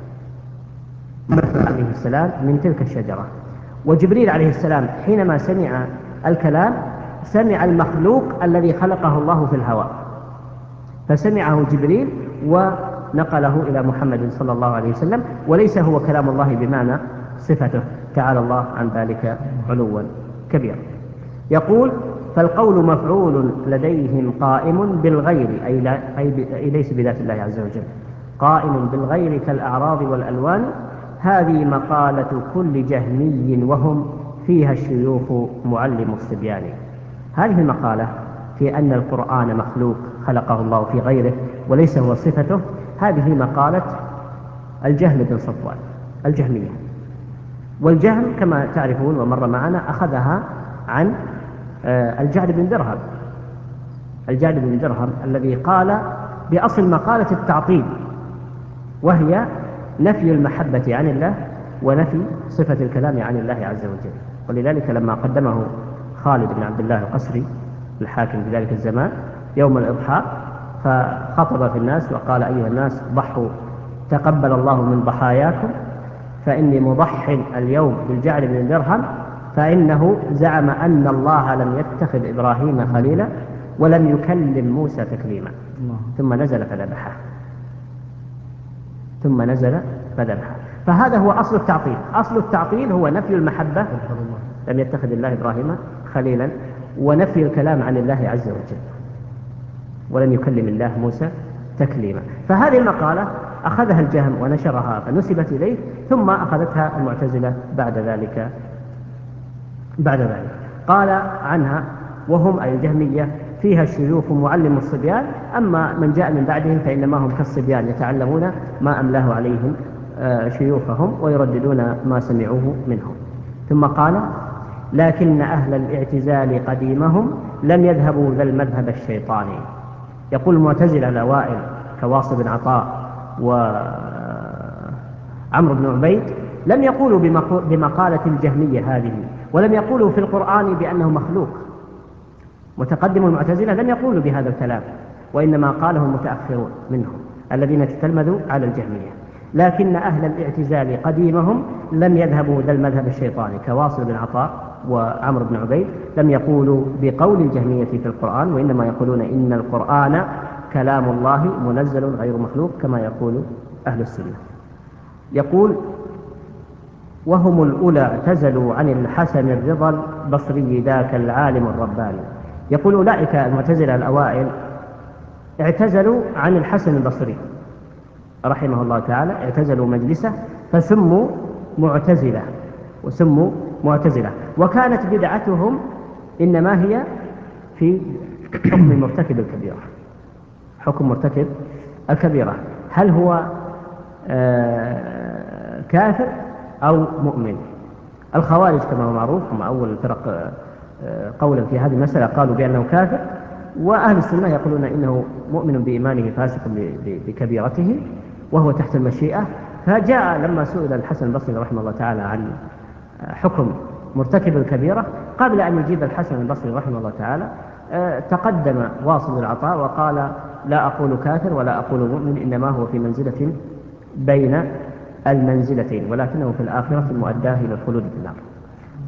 موسى عليه السلام من تلك الشجرة. وجبريل عليه السلام حينما سمع الكلام سمع المخلوق الذي خلقه الله في الهواء، فسمعه جبريل ونقله إلى محمد صلى الله عليه وسلم، وليس هو كلام الله بمعنى صفته، تعالى الله عن ذلك علوا كبيرا. يقول: فالقول مفعول لديهم قائم بالغير، أي ليس بذات الله عز وجل، قائم بالغير كالأعراض والألوان. هذه مقالة كل جهمي وهم فيها الشيوخ معلم الصبيان. هذه المقالة في أن القرآن مخلوق خلقه الله في غيره وليس هو صفته، هذه مقالة الجهم بن صفوان الجهمية. والجهم كما تعرفون ومر معنا أخذها عن الجعد بن درهم. الجعد بن درهم الذي قال بأصل مقالة التعطيل، وهي نفي المحبة عن الله ونفي صفة الكلام عن الله عز وجل. ولذلك لما قدمه خالد بن عبد الله القسري الحاكم في ذلك الزمان يوم الإضحى، فخطب في الناس وقال: أيها الناس ضحوا تقبل الله من ضحاياكم، فإني مضح اليوم بالجعد بن درهم، فإنه زعم أن الله لم يتخذ إبراهيم خليلا ولم يكلم موسى تكليما. ثم نزل فذبحه. فهذا هو أصل التعطيل. أصل التعطيل هو نفي المحبة، لم يتخذ الله إبراهيم خليلا، ونفي الكلام عن الله عز وجل، ولم يكلم الله موسى تكليما. فهذه المقالة أخذها الجهم ونشرها فنسبت إليه، ثم أخذتها المعتزلة بعد ذلك. قال عنها: وهم أي الجهمية فيها الشيوخ معلم الصبيان، أما من جاء من بعدهم فإنما هم كالصبيان يتعلمون ما أملاه عليهم شيوخهم ويرددون ما سمعوه منهم. ثم قال: لكن أهل الاعتزال قديمهم لم يذهبوا ذا المذهب الشيطاني. يقول المعتزلة الأوائل كواصل بن عطاء وعمرو بن عبيد لم يقولوا بمقالة الجهمية هذه، ولم يقولوا في القرآن بأنه مخلوق. متقدم المعتزلة لم يقولوا بهذا الكلام، وإنما قاله المتأخرون منهم الذين تتلمذوا على الجهمية. لكن أهل الاعتزال قديمهم لم يذهبوا ذا المذهب الشيطاني كواصل بن عطاء وعمرو بن عبيد، لم يقولوا بقول الجهمية في القرآن، وإنما يقولون إن القرآن كلام الله منزل غير مخلوق كما يقول أهل السنة. يقول: وهم الأولى اعتزلوا عن الحسن الرضا البصري ذاك العالم الرباني. يقول أولئك المعتزلة الأوائل اعتزلوا عن الحسن البصري رحمه الله تعالى، اعتزلوا مجلسه فسموا معتزلة. وكانت بدعتهم إنما هي في حكم مرتكب الكبيرة، هل هو كافر أو مؤمن. الخوارج كما هو معروف هم أول الفرق قولا في هذه المسألة، قالوا بأنه كافر، وأهل السنة يقولون إنه مؤمن بإيمانه فاسق بكبيرته وهو تحت المشيئة. فجاء لما سئل الحسن البصري رحمه الله تعالى عن حكم مرتكب الكبيرة، قبل أن يجيب الحسن البصري رحمه الله تعالى تقدم واصل العطاء وقال: لا أقول كافر ولا أقول مؤمن، إنما هو في منزلة بين المنزلتين، ولكنه في الآخرة مؤداه إلى الخلود في النار.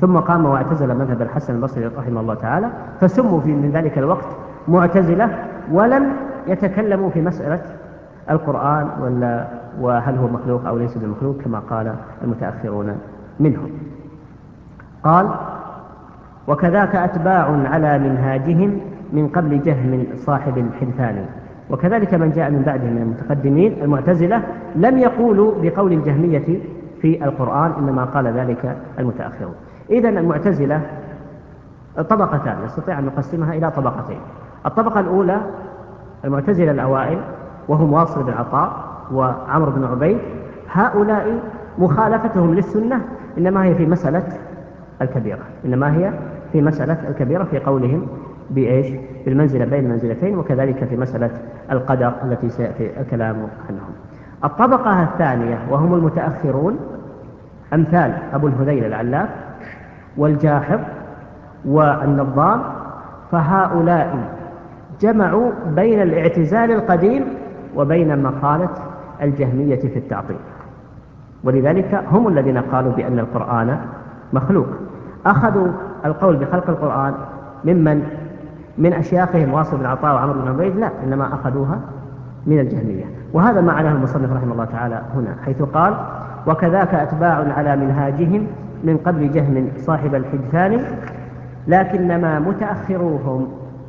ثم قام واعتزل مذهب الحسن البصري رحمه الله تعالى، فسموا من ذلك الوقت معتزلة، ولم يتكلموا في مسألة القرآن وهل هو مخلوق أو ليس بمخلوق كما قال المتأخرون منهم. قال: وكذاك أتباع على منهاجهم من قبل جهم صاحب الحدثان. وكذلك من جاء من بعدهم من المتقدمين المعتزلة لم يقولوا بقول الجهمية في القرآن، إنما قال ذلك المتأخرون. إذن المعتزلة طبقتان نستطيع أن نقسمها إلى طبقتين. الطبقة الأولى المعتزلة الأوائل، وهم واصل بن عطاء وعمرو بن عبيد، هؤلاء مخالفتهم للسنة إنما هي في مسألة الكبيرة، إنما هي في مسألة الكبيرة في قولهم بإيش؟ بالمنزلة بين المنزلتين، وكذلك في مسألة القدر التي سيأتي الكلام عنهم. الطبقة الثانية وهم المتأخرون أمثال أبو الهذيل العلاف والجاحظ والنظام، فهؤلاء جمعوا بين الاعتزال القديم وبين مقالة الجهمية في التعطيل، ولذلك هم الذين قالوا بأن القرآن مخلوق. أخذوا القول بخلق القرآن من أشياخهم واصل بن عطاء وعمرو بن عبيد؟ لا، إنما أخذوها من الجهمية. وهذا ما معناه المصنف رحمه الله تعالى هنا، حيث قال: وكذاك أتباع على منهاجهم من قبل جهم صاحب الحدثان، لكنما متأخر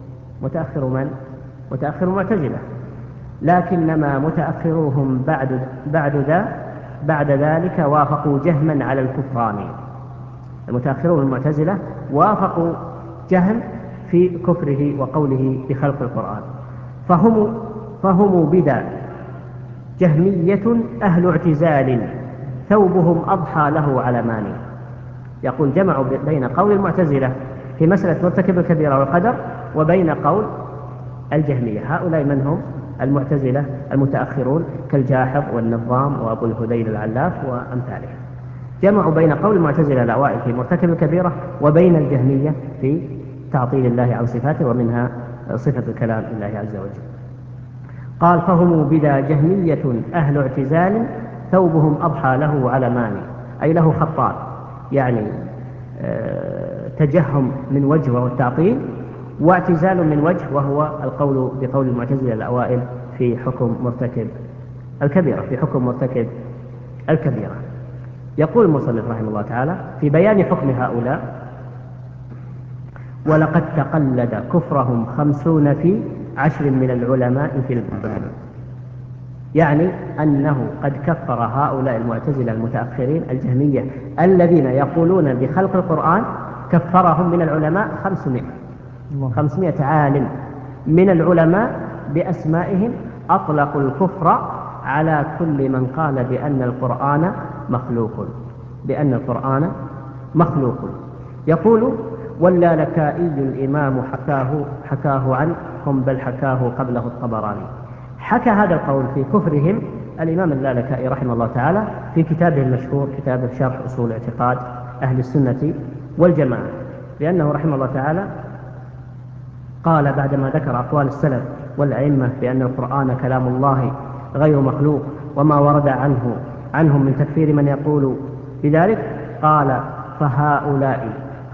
المعتزلة، لكنما متأخروهم بعد ذلك وافقوا جهما على الكفران. المتأخرون المعتزلة وافقوا جهم في كفره وقوله بخلق القرآن، فهم بذا جهمية أهل اعتزال ثوبهم أضحى له علمان. يقول جمعوا بين قول المعتزلة في مسألة مرتكب الكبيرة والقدر وبين قول الجهمية. هؤلاء من هم؟ المعتزلة المتأخرون كالجاحظ والنظام وأبو الهذيل العلاف وأمثالهم، جمعوا بين قول المعتزلة الأوائل في مرتكب الكبيرة وبين الجهمية في تعطيل الله عن صفاته، ومنها صفة الكلام لله عز وجل. قال: فهم بذا جهمية أهل اعتزال ثوبهم أضحى له علمان، أي له خطان، يعني تجهم من وجه وهو التعطيل، واعتزال من وجه وهو القول بقول المعتزلة الأوائل في حكم مرتكب الكبيرة. يقول المصنف رحمه الله تعالى في بيان حكم هؤلاء: ولقد تقلد كفرهم 50 في 10 من العلماء في الباب، يعني أنه قد كفر هؤلاء المعتزلة المتأخرين الجهمية الذين يقولون بخلق القرآن، كفرهم من العلماء 500 عالم من العلماء بأسمائهم أطلقوا الكفر على كل من قال بأن القرآن مخلوق. يقول: واللالكائي الإمام حكاه عنهم، بل حكاه قبله الطبراني. حكى هذا القول في كفرهم الإمام اللالكائي رحمه الله تعالى في كتابه المشهور، كتاب شرح أصول اعتقاد أهل السنة والجماعة، لأنه رحمه الله تعالى قال بعدما ذكر أقوال السلف والأئمة بأن القرآن كلام الله غير مخلوق وما ورد عنهم من تكفير من يقول بذلك، قال: فهؤلاء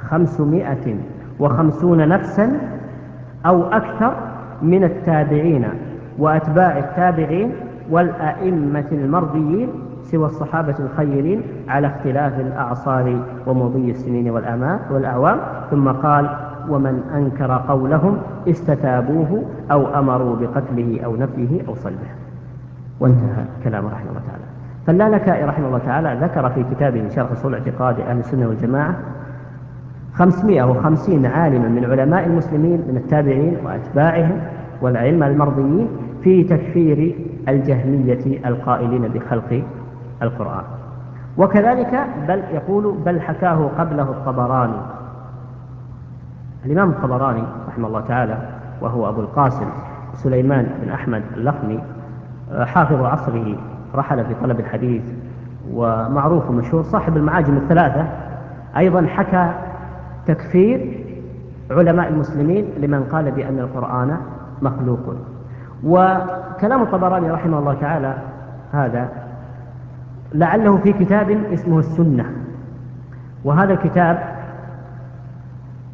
550 نفسا أو أكثر من التابعين وأتباع التابعين والأئمة المرضيين سوى الصحابة الخيرين على اختلاف الأعصار ومضي السنين والأعوام. ثم قال: ومن أنكر قولهم استتابوه أو أمروا بقتله أو نفيه أو صلبه. وانتهى كلامه رحمه الله تعالى. فاللالكائي رحمه الله تعالى ذكر في كتابه شرح أصول اعتقاد أهل السنة والجماعة 550 عالما من علماء المسلمين من التابعين وأتباعهم والأئمة المرضيين في تكفير الجهمية القائلين بخلق القرآن. وكذلك بل حكاه قبله الطبراني. الإمام الطبراني رحمه الله تعالى وهو أبو القاسم سليمان بن أحمد اللخمي، حافظ عصره، رحل في طلب الحديث ومعروف ومشهور، صاحب المعاجم الثلاثة، أيضا حكى تكفير علماء المسلمين لمن قال بأن القرآن مخلوق. وكلام الطبراني رحمه الله تعالى هذا لعله في كتاب اسمه السنة، وهذا الكتاب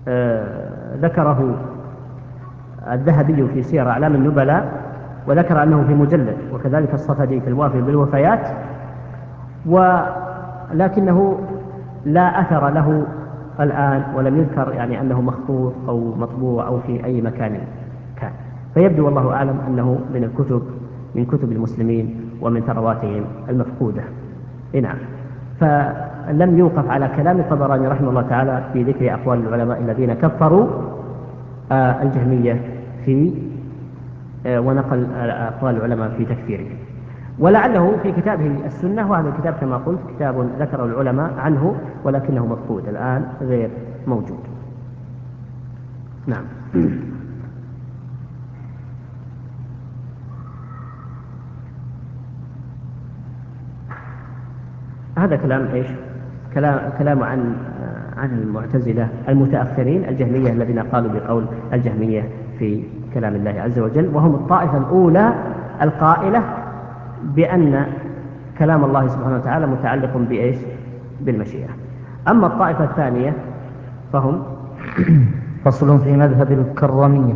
ذكره الذهبي في سير أعلام النبلاء، وذكر أنه في مجلد، وكذلك الصفدي في الوافي بالوفيات، ولكنه لا أثر له الآن، ولم يذكر يعني أنه مخطوط أو مطبوع أو في أي مكان كان. فيبدو والله أعلم أنه من كتب المسلمين ومن ثرواتهم المفقودة. نعم. فلم يوقف على كلام الطبراني رحمه الله تعالى في ذكر أقوال العلماء الذين كفروا الجهمية في ونقل أقوال العلماء في تكفيره، ولعله في كتابه السنة، وهذا الكتاب كما قلت كتاب ذكر العلماء عنه ولكنه مفقود الآن غير موجود. نعم. هذا كلام ايش؟ كلام عن المعتزلة المتأخرين الجهمية الذين قالوا بقول الجهمية في كلام الله عز وجل، وهم الطائفة الأولى القائلة بأن كلام الله سبحانه وتعالى متعلق بإيش؟ بالمشيئة. أما الطائفة الثانية فهم فصل في مذهب الكرامية.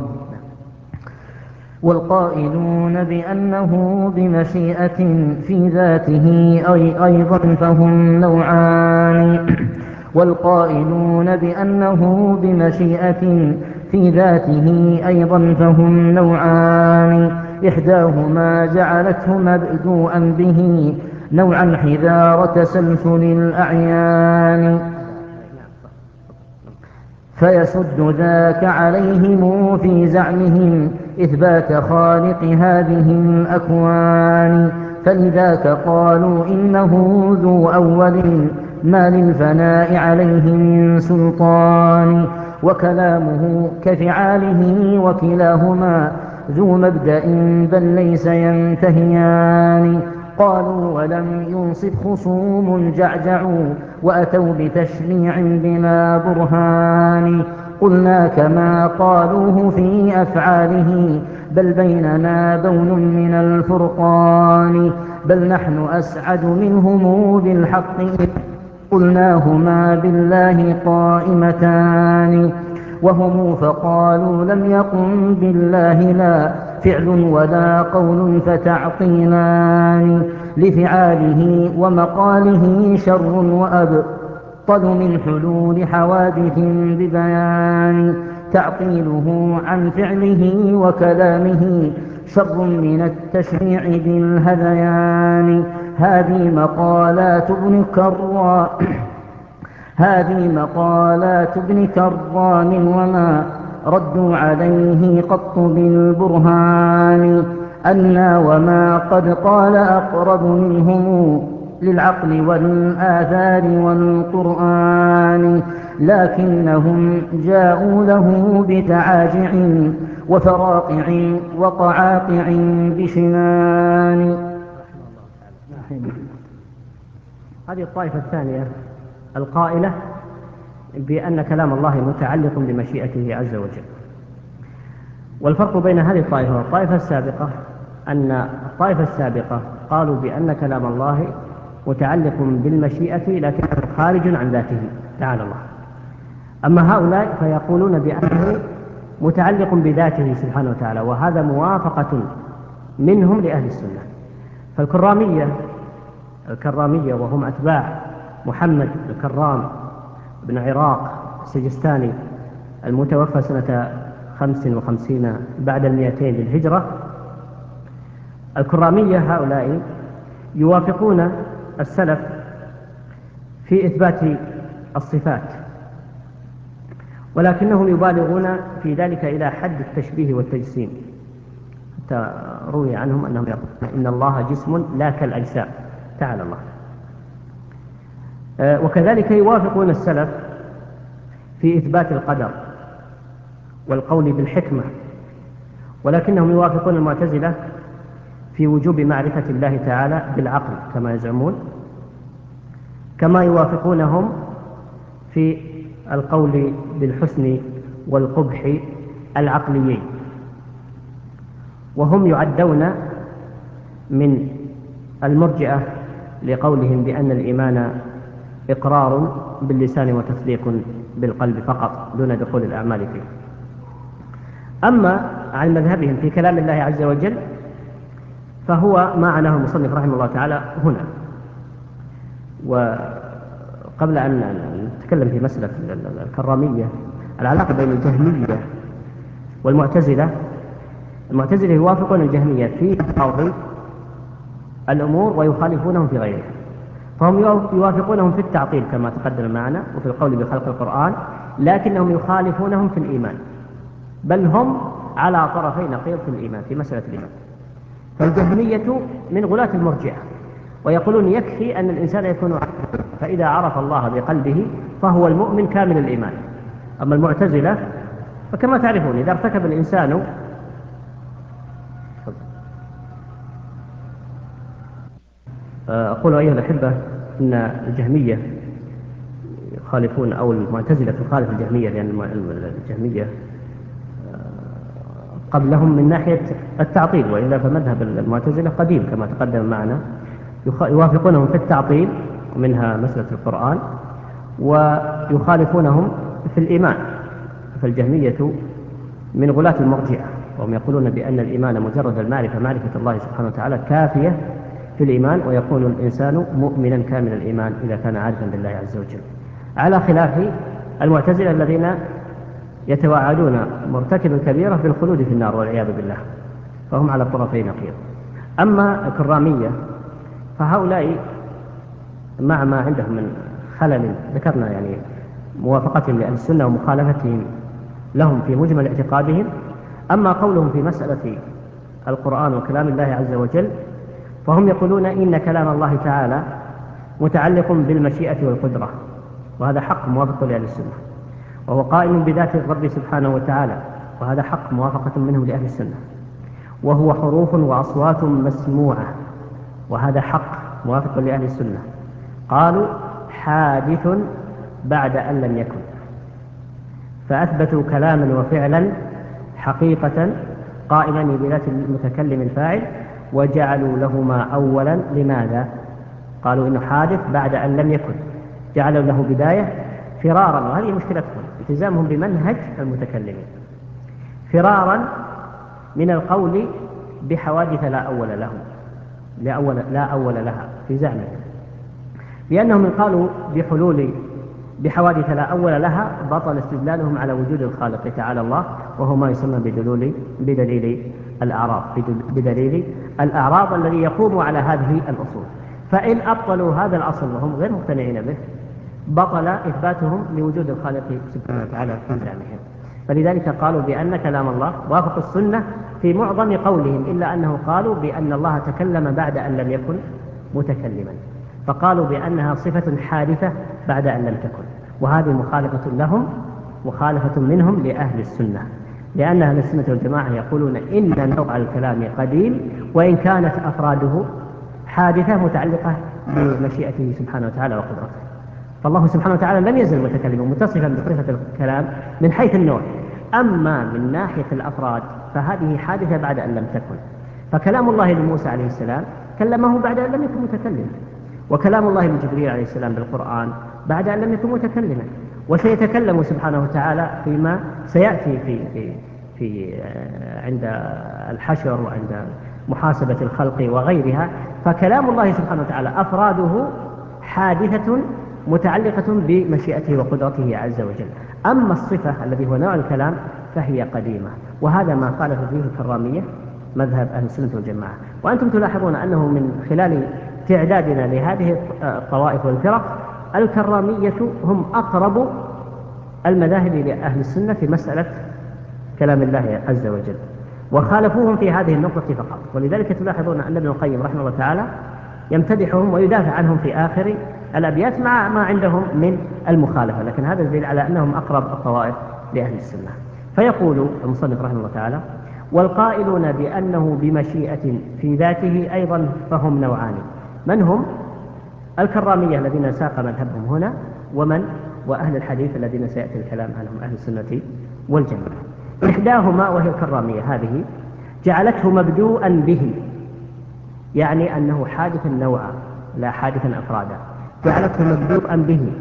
والقائلون بأنه بمشيئة في ذاته أيضا فهم نوعان. والقائلون بأنه بمشيئة في ذاته أيضا فهم نوعان، إحداهما جعلته مبدوءا به نوعا حذار تسلسل الأعيان، فيسد ذاك عليهم في زعمهم إثبات خالق هذه الأكوان، فلذاك قالوا إنه ذو أول ما للفناء عليه من سلطان، وكلامه كفعاله وكلاهما ذو مبدأ بل ليس ينتهيان. قالوا ولم ينصف خصوم جعجعوا وأتوا بتشريع بلا برهان، قلنا كما قالوه في أفعاله بل بيننا بون من الفرقان، بل نحن أسعد منهم بالحق قلناهما بالله قائمتان، وهم فقالوا لم يقم بالله لا فعل ولا قول فتعطيلان، لفعاله ومقاله شر وأبطل من حلول حوادث ببيان، تعطيله عن فعله وكلامه شر من التشريع بالهذيان. هذه مقالات ابن كرام وما ردوا عليه قط بالبرهان، أنا وما قد قال أقرب منهم للعقل والآثار والقرآن، لكنهم جاءوا له بتعاجع وفراقع وقعاقع بشنان. هذه الطائفة الثانية القائلة بأن كلام الله متعلق بمشيئته عز وجل. والفرق بين هذه الطائفة والطائفة السابقة أن الطائفة السابقة قالوا بأن كلام الله متعلق بالمشيئة لكنه خارج عن ذاته تعالى الله. أما هؤلاء فيقولون بأنه متعلق بذاته سبحانه وتعالى، وهذا موافقة منهم لأهل السنة. فالكرامية وهم أتباع محمد الكرام بن عراق السجستاني المتوفى سنة 55 بعد 200 للهجرة، الكرامية هؤلاء يوافقون السلف في إثبات الصفات، ولكنهم يبالغون في ذلك إلى حد التشبيه والتجسيم، حتى روي عنهم أنهم يقولون إن الله جسم لا كالأجسام تعالى الله. وكذلك يوافقون السلف في إثبات القدر والقول بالحكمة، ولكنهم يوافقون المعتزلة في وجوب معرفة الله تعالى بالعقل كما يزعمون، كما يوافقونهم في القول بالحسن والقبح العقليين. وهم يعدون من المرجئة لقولهم بأن الإيمان إقرار باللسان وتصديق بالقلب فقط دون دخول الأعمال فيه. أما عن مذهبهم في كلام الله عز وجل فهو ما عناه المصنف رحمه الله تعالى هنا. وقبل أن نتكلم في مسألة الكرامية، العلاقة بين الجهمية والمعتزلة، المعتزلة يوافقون الجهمية في بعض الأمور ويخالفونهم في غيرها، فهم يوافقونهم في التعطيل كما تقدم معنا وفي القول بخلق القرآن، لكنهم يخالفونهم في الإيمان، بل هم على طرفي نقيض في الإيمان في مسألة الإيمان. فالجهمية من غلاة المرجئة، ويقولون يكفي أن الإنسان يكون عارفا، فإذا عرف الله بقلبه فهو المؤمن كامل الإيمان. أما المعتزلة فكما تعرفون إذا ارتكب الإنسان أقول أيها الأحبة أن الجهمية يخالفون، أو المعتزلة تخالف الجهمية، لأن الجهمية قبلهم من ناحية التعطيل، وإلا فمذهب المعتزلة قديم كما تقدم معنا، يوافقونهم في التعطيل منها مسألة القرآن، ويخالفونهم في الإيمان. فالجهمية من غلاة المرجئة، وهم يقولون بأن الإيمان مجرد المعرفة، معرفة الله سبحانه وتعالى كافية في الإيمان، ويكون الإنسان مؤمنا كامل الإيمان إذا كان عارفا بالله عز وجل، على خلاف المعتزلة الذين يتوعدون مرتكب الكبيرة بالخلود في النار والعياذ بالله، فهم على الطرفين نقيض. أما الكرامية فهؤلاء مع ما عندهم من خلل ذكرنا، يعني موافقتهم لأهل السنة ومخالفتهم لهم في مجمل اعتقادهم. أما قولهم في مسألة القرآن وكلام الله عز وجل فهم يقولون إن كلام الله تعالى متعلق بالمشيئة والقدرة، وهذا حق موافق لأهل السنة، وهو قائم بذات الرب سبحانه وتعالى، وهذا حق موافقة منهم لأهل السنة، وهو حروف وأصوات مسموعة، وهذا حق موافق لأهل السنة. قالوا حادث بعد أن لم يكن، فأثبتوا كلاما وفعلا حقيقة قائما بذات المتكلم الفاعل، وجعلوا لهما أولا. لماذا؟ قالوا إنه حادث بعد أن لم يكن، جعلوا له بداية فرارا، وهذه مشكلتهم التزامهم بمنهج المتكلمين، فرارا من القول بحوادث لا أول لهم، لا أول لها في زعمهم، لأنهم إن قالوا بحوادث لا أول لها بطل استدلالهم على وجود الخالق تعالى الله، وهو ما يسمى بدليل الأعراض، بدليل الأعراض الذي يقوم على هذه الأصول. فإن أبطلوا هذا الأصل وهم غير مقتنعين به بطل إثباتهم لوجود الخالق سبحانه وتعالى في زعمهم. فلذلك قالوا بأن كلام الله وافق السنة في معظم قولهم، إلا أنه قالوا بأن الله تكلم بعد أن لم يكن متكلما، فقالوا بأنها صفة حادثة بعد أن لم تكن، وهذه مخالفة لهم، مخالفة منهم لأهل السنة، لأن أهل السنة والجماعة يقولون إن نوع الكلام قديم، وإن كانت أفراده حادثة متعلقة بمشيئته سبحانه وتعالى وقدرته. فالله سبحانه وتعالى لم يزل متكلما متصفا بصفة الكلام من حيث النوع، أما من ناحية الأفراد فهذه حادثة بعد أن لم تكن. فكلام الله لموسى عليه السلام كلمه بعد أن لم يكن متكلما، وكلام الله لجبريل عليه السلام بالقرآن بعد أن لم يكن متكلما، وسيتكلم سبحانه وتعالى فيما سيأتي في عند الحشر وعند محاسبة الخلق وغيرها. فكلام الله سبحانه وتعالى أفراده حادثة متعلقة بمشيئته وقدرته عز وجل، أما الصفة الذي هو نوع الكلام فهي قديمة، وهذا ما خالف فيه الكرامية مذهب أهل السنة والجماعة. وأنتم تلاحظون أنه من خلال تعدادنا لهذه الطوائف والفرق الكرامية هم أقرب المذاهب لأهل السنة في مسألة كلام الله عز وجل، وخالفوهم في هذه النقطة فقط. ولذلك تلاحظون أن ابن القيم رحمه الله تعالى يمتدحهم ويدافع عنهم في آخر الأبيات مع ما عندهم من المخالفة، لكن هذا دليل على أنهم أقرب الطوائف لأهل السنة. فيقول المصنف رحمه الله تعالى: والقائلون بأنه بمشيئة في ذاته أيضا فهم نوعان. من هم؟ الكرامية الذين ساق مذهبهم هنا، وأهل الحديث الذين سيأتي الكلام عنهم أهل السنة والجماعة. إحداهما وهي الكرامية هذه جعلته مبدوءا به، يعني أنه حادثا نوعا لا حادثا أفرادا، جعلته مبدوءا به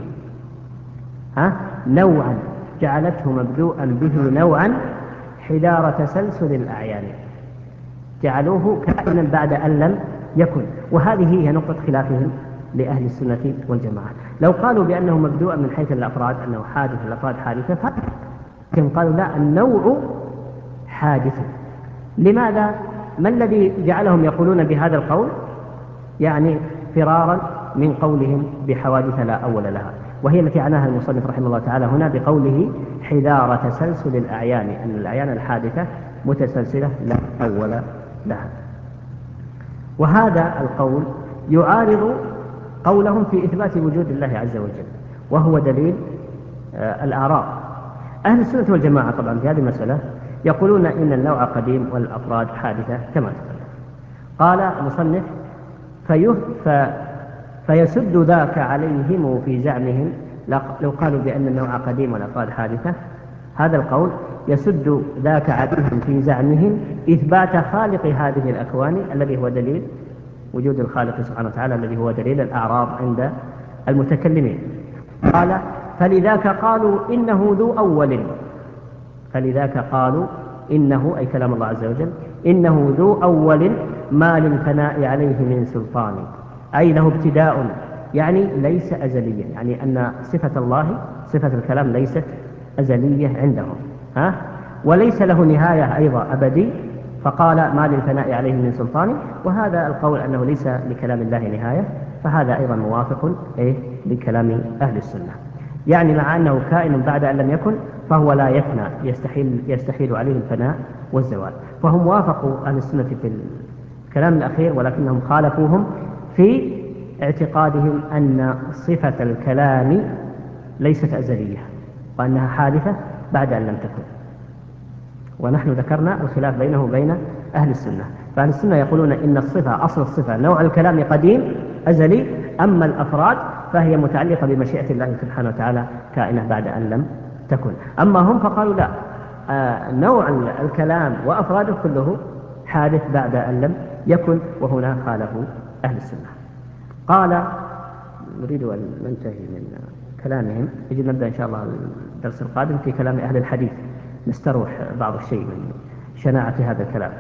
نوعا، جعلته مبدوءا به نوعا حدار تسلسل الأعيان، جعلوه كائنا بعد أن لم يكن. وهذه هي نقطة خلافهم لأهل السنة والجماعة. لو قالوا بأنه مبدوءا من حيث الأفراد، أنه حادث، الأفراد حادثة، لكن قالوا لا، النوع حادث. لماذا؟ ما الذي جعلهم يقولون بهذا القول؟ يعني فرارا من قولهم بحوادث لا أول لها، وهي التي عناها المصنف رحمه الله تعالى هنا بقوله حذار تسلسل الأعيان، أن الأعيان الحادثة متسلسلة لا أول لها. وهذا القول يعارض قولهم في إثبات وجود الله عز وجل، وهو دليل الأعراض. أهل السنة والجماعة طبعا في هذه المسألة يقولون إن النوع قديم والأفراد حادثة كما تقدم. قال المصنف فيسد ذاك عليهم في زعمهم، لو قالوا بأن النوع قديم والأفراد حادثة، هذا القول يسد ذاك عليهم في زعمهم إثبات خالق هذه الأكوان الذي هو دليل وجود الخالق سبحانه وتعالى، الذي هو دليل الأعراض عند المتكلمين. قال فلذاك قالوا إنه ذو أول، فلذاك قالوا إنه، أي كلام الله عز وجل، إنه ذو أول ما للثناء عليه من سلطان، أي له ابتداء، يعني ليس أزليا، يعني أن صفة الله، صفة الكلام ليست أزلية عندهم، وليس له نهاية أيضا أبدي، فقال ما للثناء عليه من سلطان. وهذا القول أنه ليس لكلام الله نهاية، فهذا أيضا موافق لكلام أهل السنة، يعني مع أنه كائن بعد أن لم يكن فهو لا يفنى، يستحيل عليه الفناء والزوال. فهم وافقوا أهل السنة في الكلام الأخير، ولكنهم خالفوهم في اعتقادهم أن صفة الكلام ليست أزلية، وأنها حادثة بعد أن لم تكن. ونحن ذكرنا الخلاف بينه وبين أهل السنة. فأهل السنة يقولون إن الصفة، أصل الصفة نوع الكلام قديم أزلي، أما الأفراد فهي متعلقة بمشيئة الله سبحانه وتعالى كائنة بعد أن لم تكن. أما هم فقالوا لا، نوع الكلام وأفراده كله حادث بعد أن لم يكن، وهنا خالفوا أهل السنة. قال نريد أن ننتهي من كلامهم، يجب نبدأ إن شاء الله الدرس القادم في كلام أهل الحديث، نستروح بعض الشيء من شناعة هذا الكلام.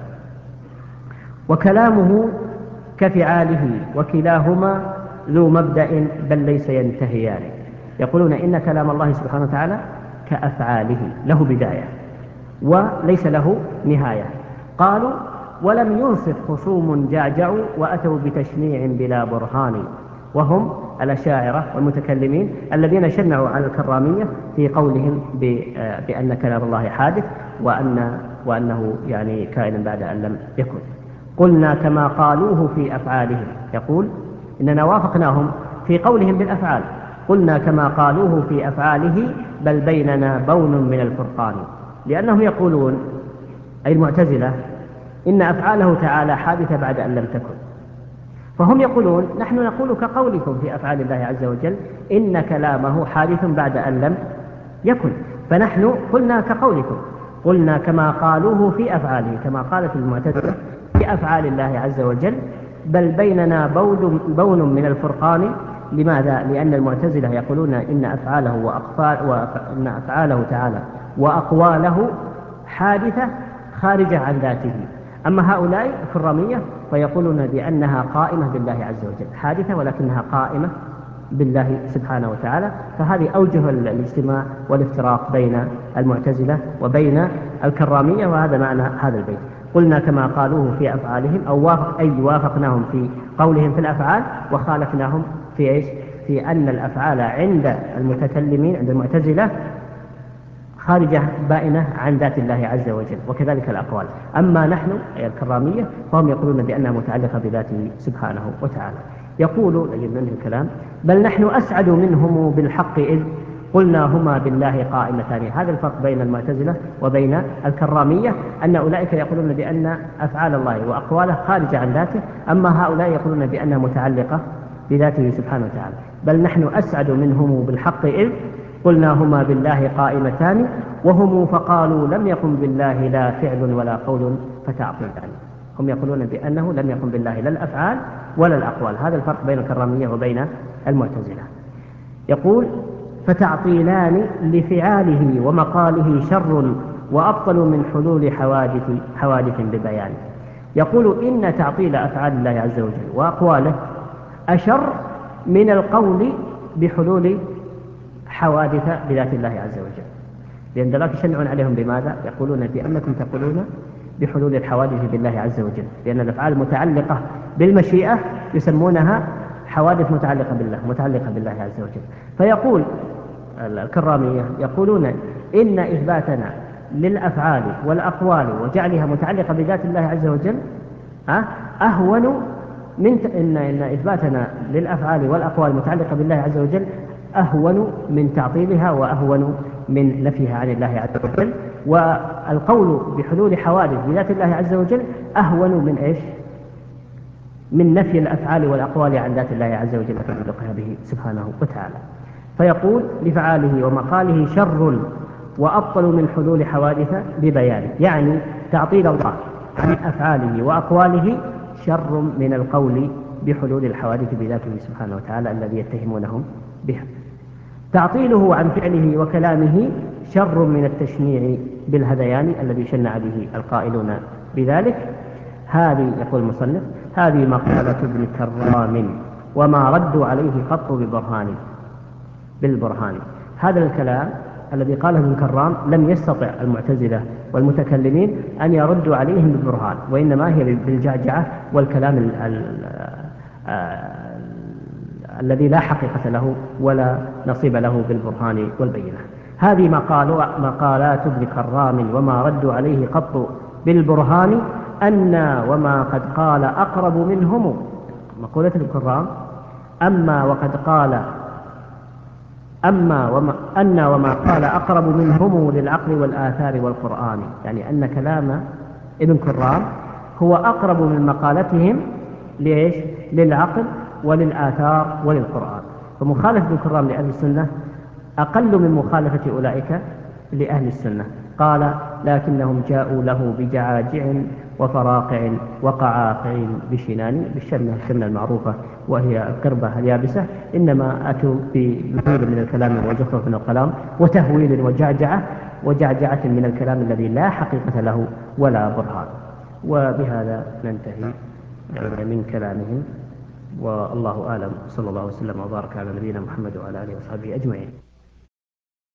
وكلامه كفعاله وكلاهما ذو مبدأ بل ليس ينتهيان. يقولون إن كلام الله سبحانه وتعالى كأفعاله له بداية وليس له نهاية. قالوا ولم ينصف خصوم جعجعوا وأتوا بتشنيع بلا برهان، وهم الأشاعرة والمتكلمين الذين شنعوا على الكرامية في قولهم بأن كلام الله حادث وأنه يعني كائن بعد أن لم يكن. قلنا كما قالوه في أفعالهم، يقول إننا وافقناهم في قولهم بالأفعال، قلنا كما قالوه في أفعاله بل بيننا بون من الفرقان. لأنهم يقولون، أي المعتزلة، إن أفعاله تعالى حادثة بعد أن لم تكن، فهم يقولون نحن نقول كقولكم في أفعال الله عز وجل إن كلامه حادث بعد أن لم يكن، فنحن قلنا كقولكم، قلنا كما قالوه في أفعاله، كما قالت المعتزلة في أفعال الله عز وجل، بل بيننا بون من الفرقان. لماذا؟ لأن المعتزلة يقولون إن أفعاله تعالى وأقواله حادثة خارجة عن ذاته، أما هؤلاء الكرامية فيقولون بأنها قائمة بالله عز وجل، حادثة ولكنها قائمة بالله سبحانه وتعالى. فهذه أوجه الاجتماع والافتراق بين المعتزلة وبين الكرامية، وهذا معنى هذا البيت. قلنا كما قالوه في أفعالهم، أي وافقناهم في قولهم في الأفعال، وخالفناهم في إيش؟ في أن الأفعال عند المتكلمين عند المعتزلة خارجة بائنة عن ذات الله عز وجل، وكذلك الأقوال. أما نحن أي الكرامية فهم يقولون بأنها متعلقة بذاته سبحانه وتعالى. يقول نجد منه الكلام بل نحن أسعد منهم بالحق إذ قلنا هما بالله قائمتان. هذا الفرق بين المعتزلة وبين الكرامية، أن أولئك يقولون بأن أفعال الله وأقواله خارجة عن ذاته، أما هؤلاء يقولون بأنها متعلقة بذاته سبحانه وتعالى. بل نحن أسعد منهم بالحق إذ قلنا هما بالله قائمتان وهم فقالوا لم يقم بالله لا فعل ولا قول فتعطيلان. هم يقولون بأنه لم يقم بالله لا الأفعال ولا الأقوال. هذا الفرق بين الكرامية وبين المعتزلة. يقول: فتعطيلان لفعاله ومقاله شر وأبطل من حلول حوادث ببيان. يقول إن تعطيل أفعال الله عز وجل وأقواله أشر من القول بحلول حوادث بذات الله عز وجل، لأن ذلك يشنعون عليهم بماذا؟ يقولون بأنكم تقولون بحلول الحوادث بالله عز وجل، لأن الأفعال المتعلقة بالمشيئة يسمونها حوادث متعلقة بالله عز وجل. فيقول الكرامية يقولون إن إثباتنا للأفعال والأقوال وجعلها متعلقة بذات الله عز وجل أهون إن إثباتنا للأفعال والأقوال المتعلقة بالله عز وجل أهون من تعطيلها وأهون من نفيها عن الله عز وجل، والقول بحلول حوادث بذات الله عز وجل أهون من إيش؟ من نفي الأفعال والأقوال عن ذات الله عز وجل وتعلقها به سبحانه وتعالى. فيقول: لفعاله ومقاله شر وأبطل من حلول حوادث ببيان، يعني تعطيل الله عن أفعاله وأقواله شر من القول بحلول الحوادث بذاته سبحانه وتعالى الذي يتهمونهم بها. تعطيله عن فعله وكلامه شر من التشنيع بالهذيان الذي شنع به القائلون بذلك. هذه، يقول المصنف، هذه مقالة ابن كرام وما ردوا عليه قط بالبرهان. هذا الكلام الذي قاله ابن كرام لم يستطع المعتزلة والمتكلمين أن يردوا عليهم بالبرهان، وإنما هي بالجعجعة والكلام الذي لا حقيقة له ولا نصيب له بالبرهان والبينة. هذه مقالات ابن كرام وما ردوا عليه قط بالبرهان أن وما قد قال أقرب منهم. مقولة ابن كرام أن وما قال أقرب منهم للعقل والآثار والقرآن، يعني أن كلام ابن كرام هو أقرب من مقالتهم ليش؟ للعقل وللآثار وللقرآن. فمخالفة ابن كرام لأهل السنة أقل من مخالفة أولئك لأهل السنة. قال: لكنهم جاءوا له بجعاجع وفراقع وقعاقع بشنان، بالشنة المعروفة وهي القربة اليابسة، إنما أتوا بمثيل من الكلام وزخرف من الكلام وتهويل وجعجعة من الكلام الذي لا حقيقة له ولا برهان. وبهذا ننتهي من كلامهم، والله أعلم. صلى الله وسلم وبارك على نبينا محمد وعلى آله وصحبه أجمعين.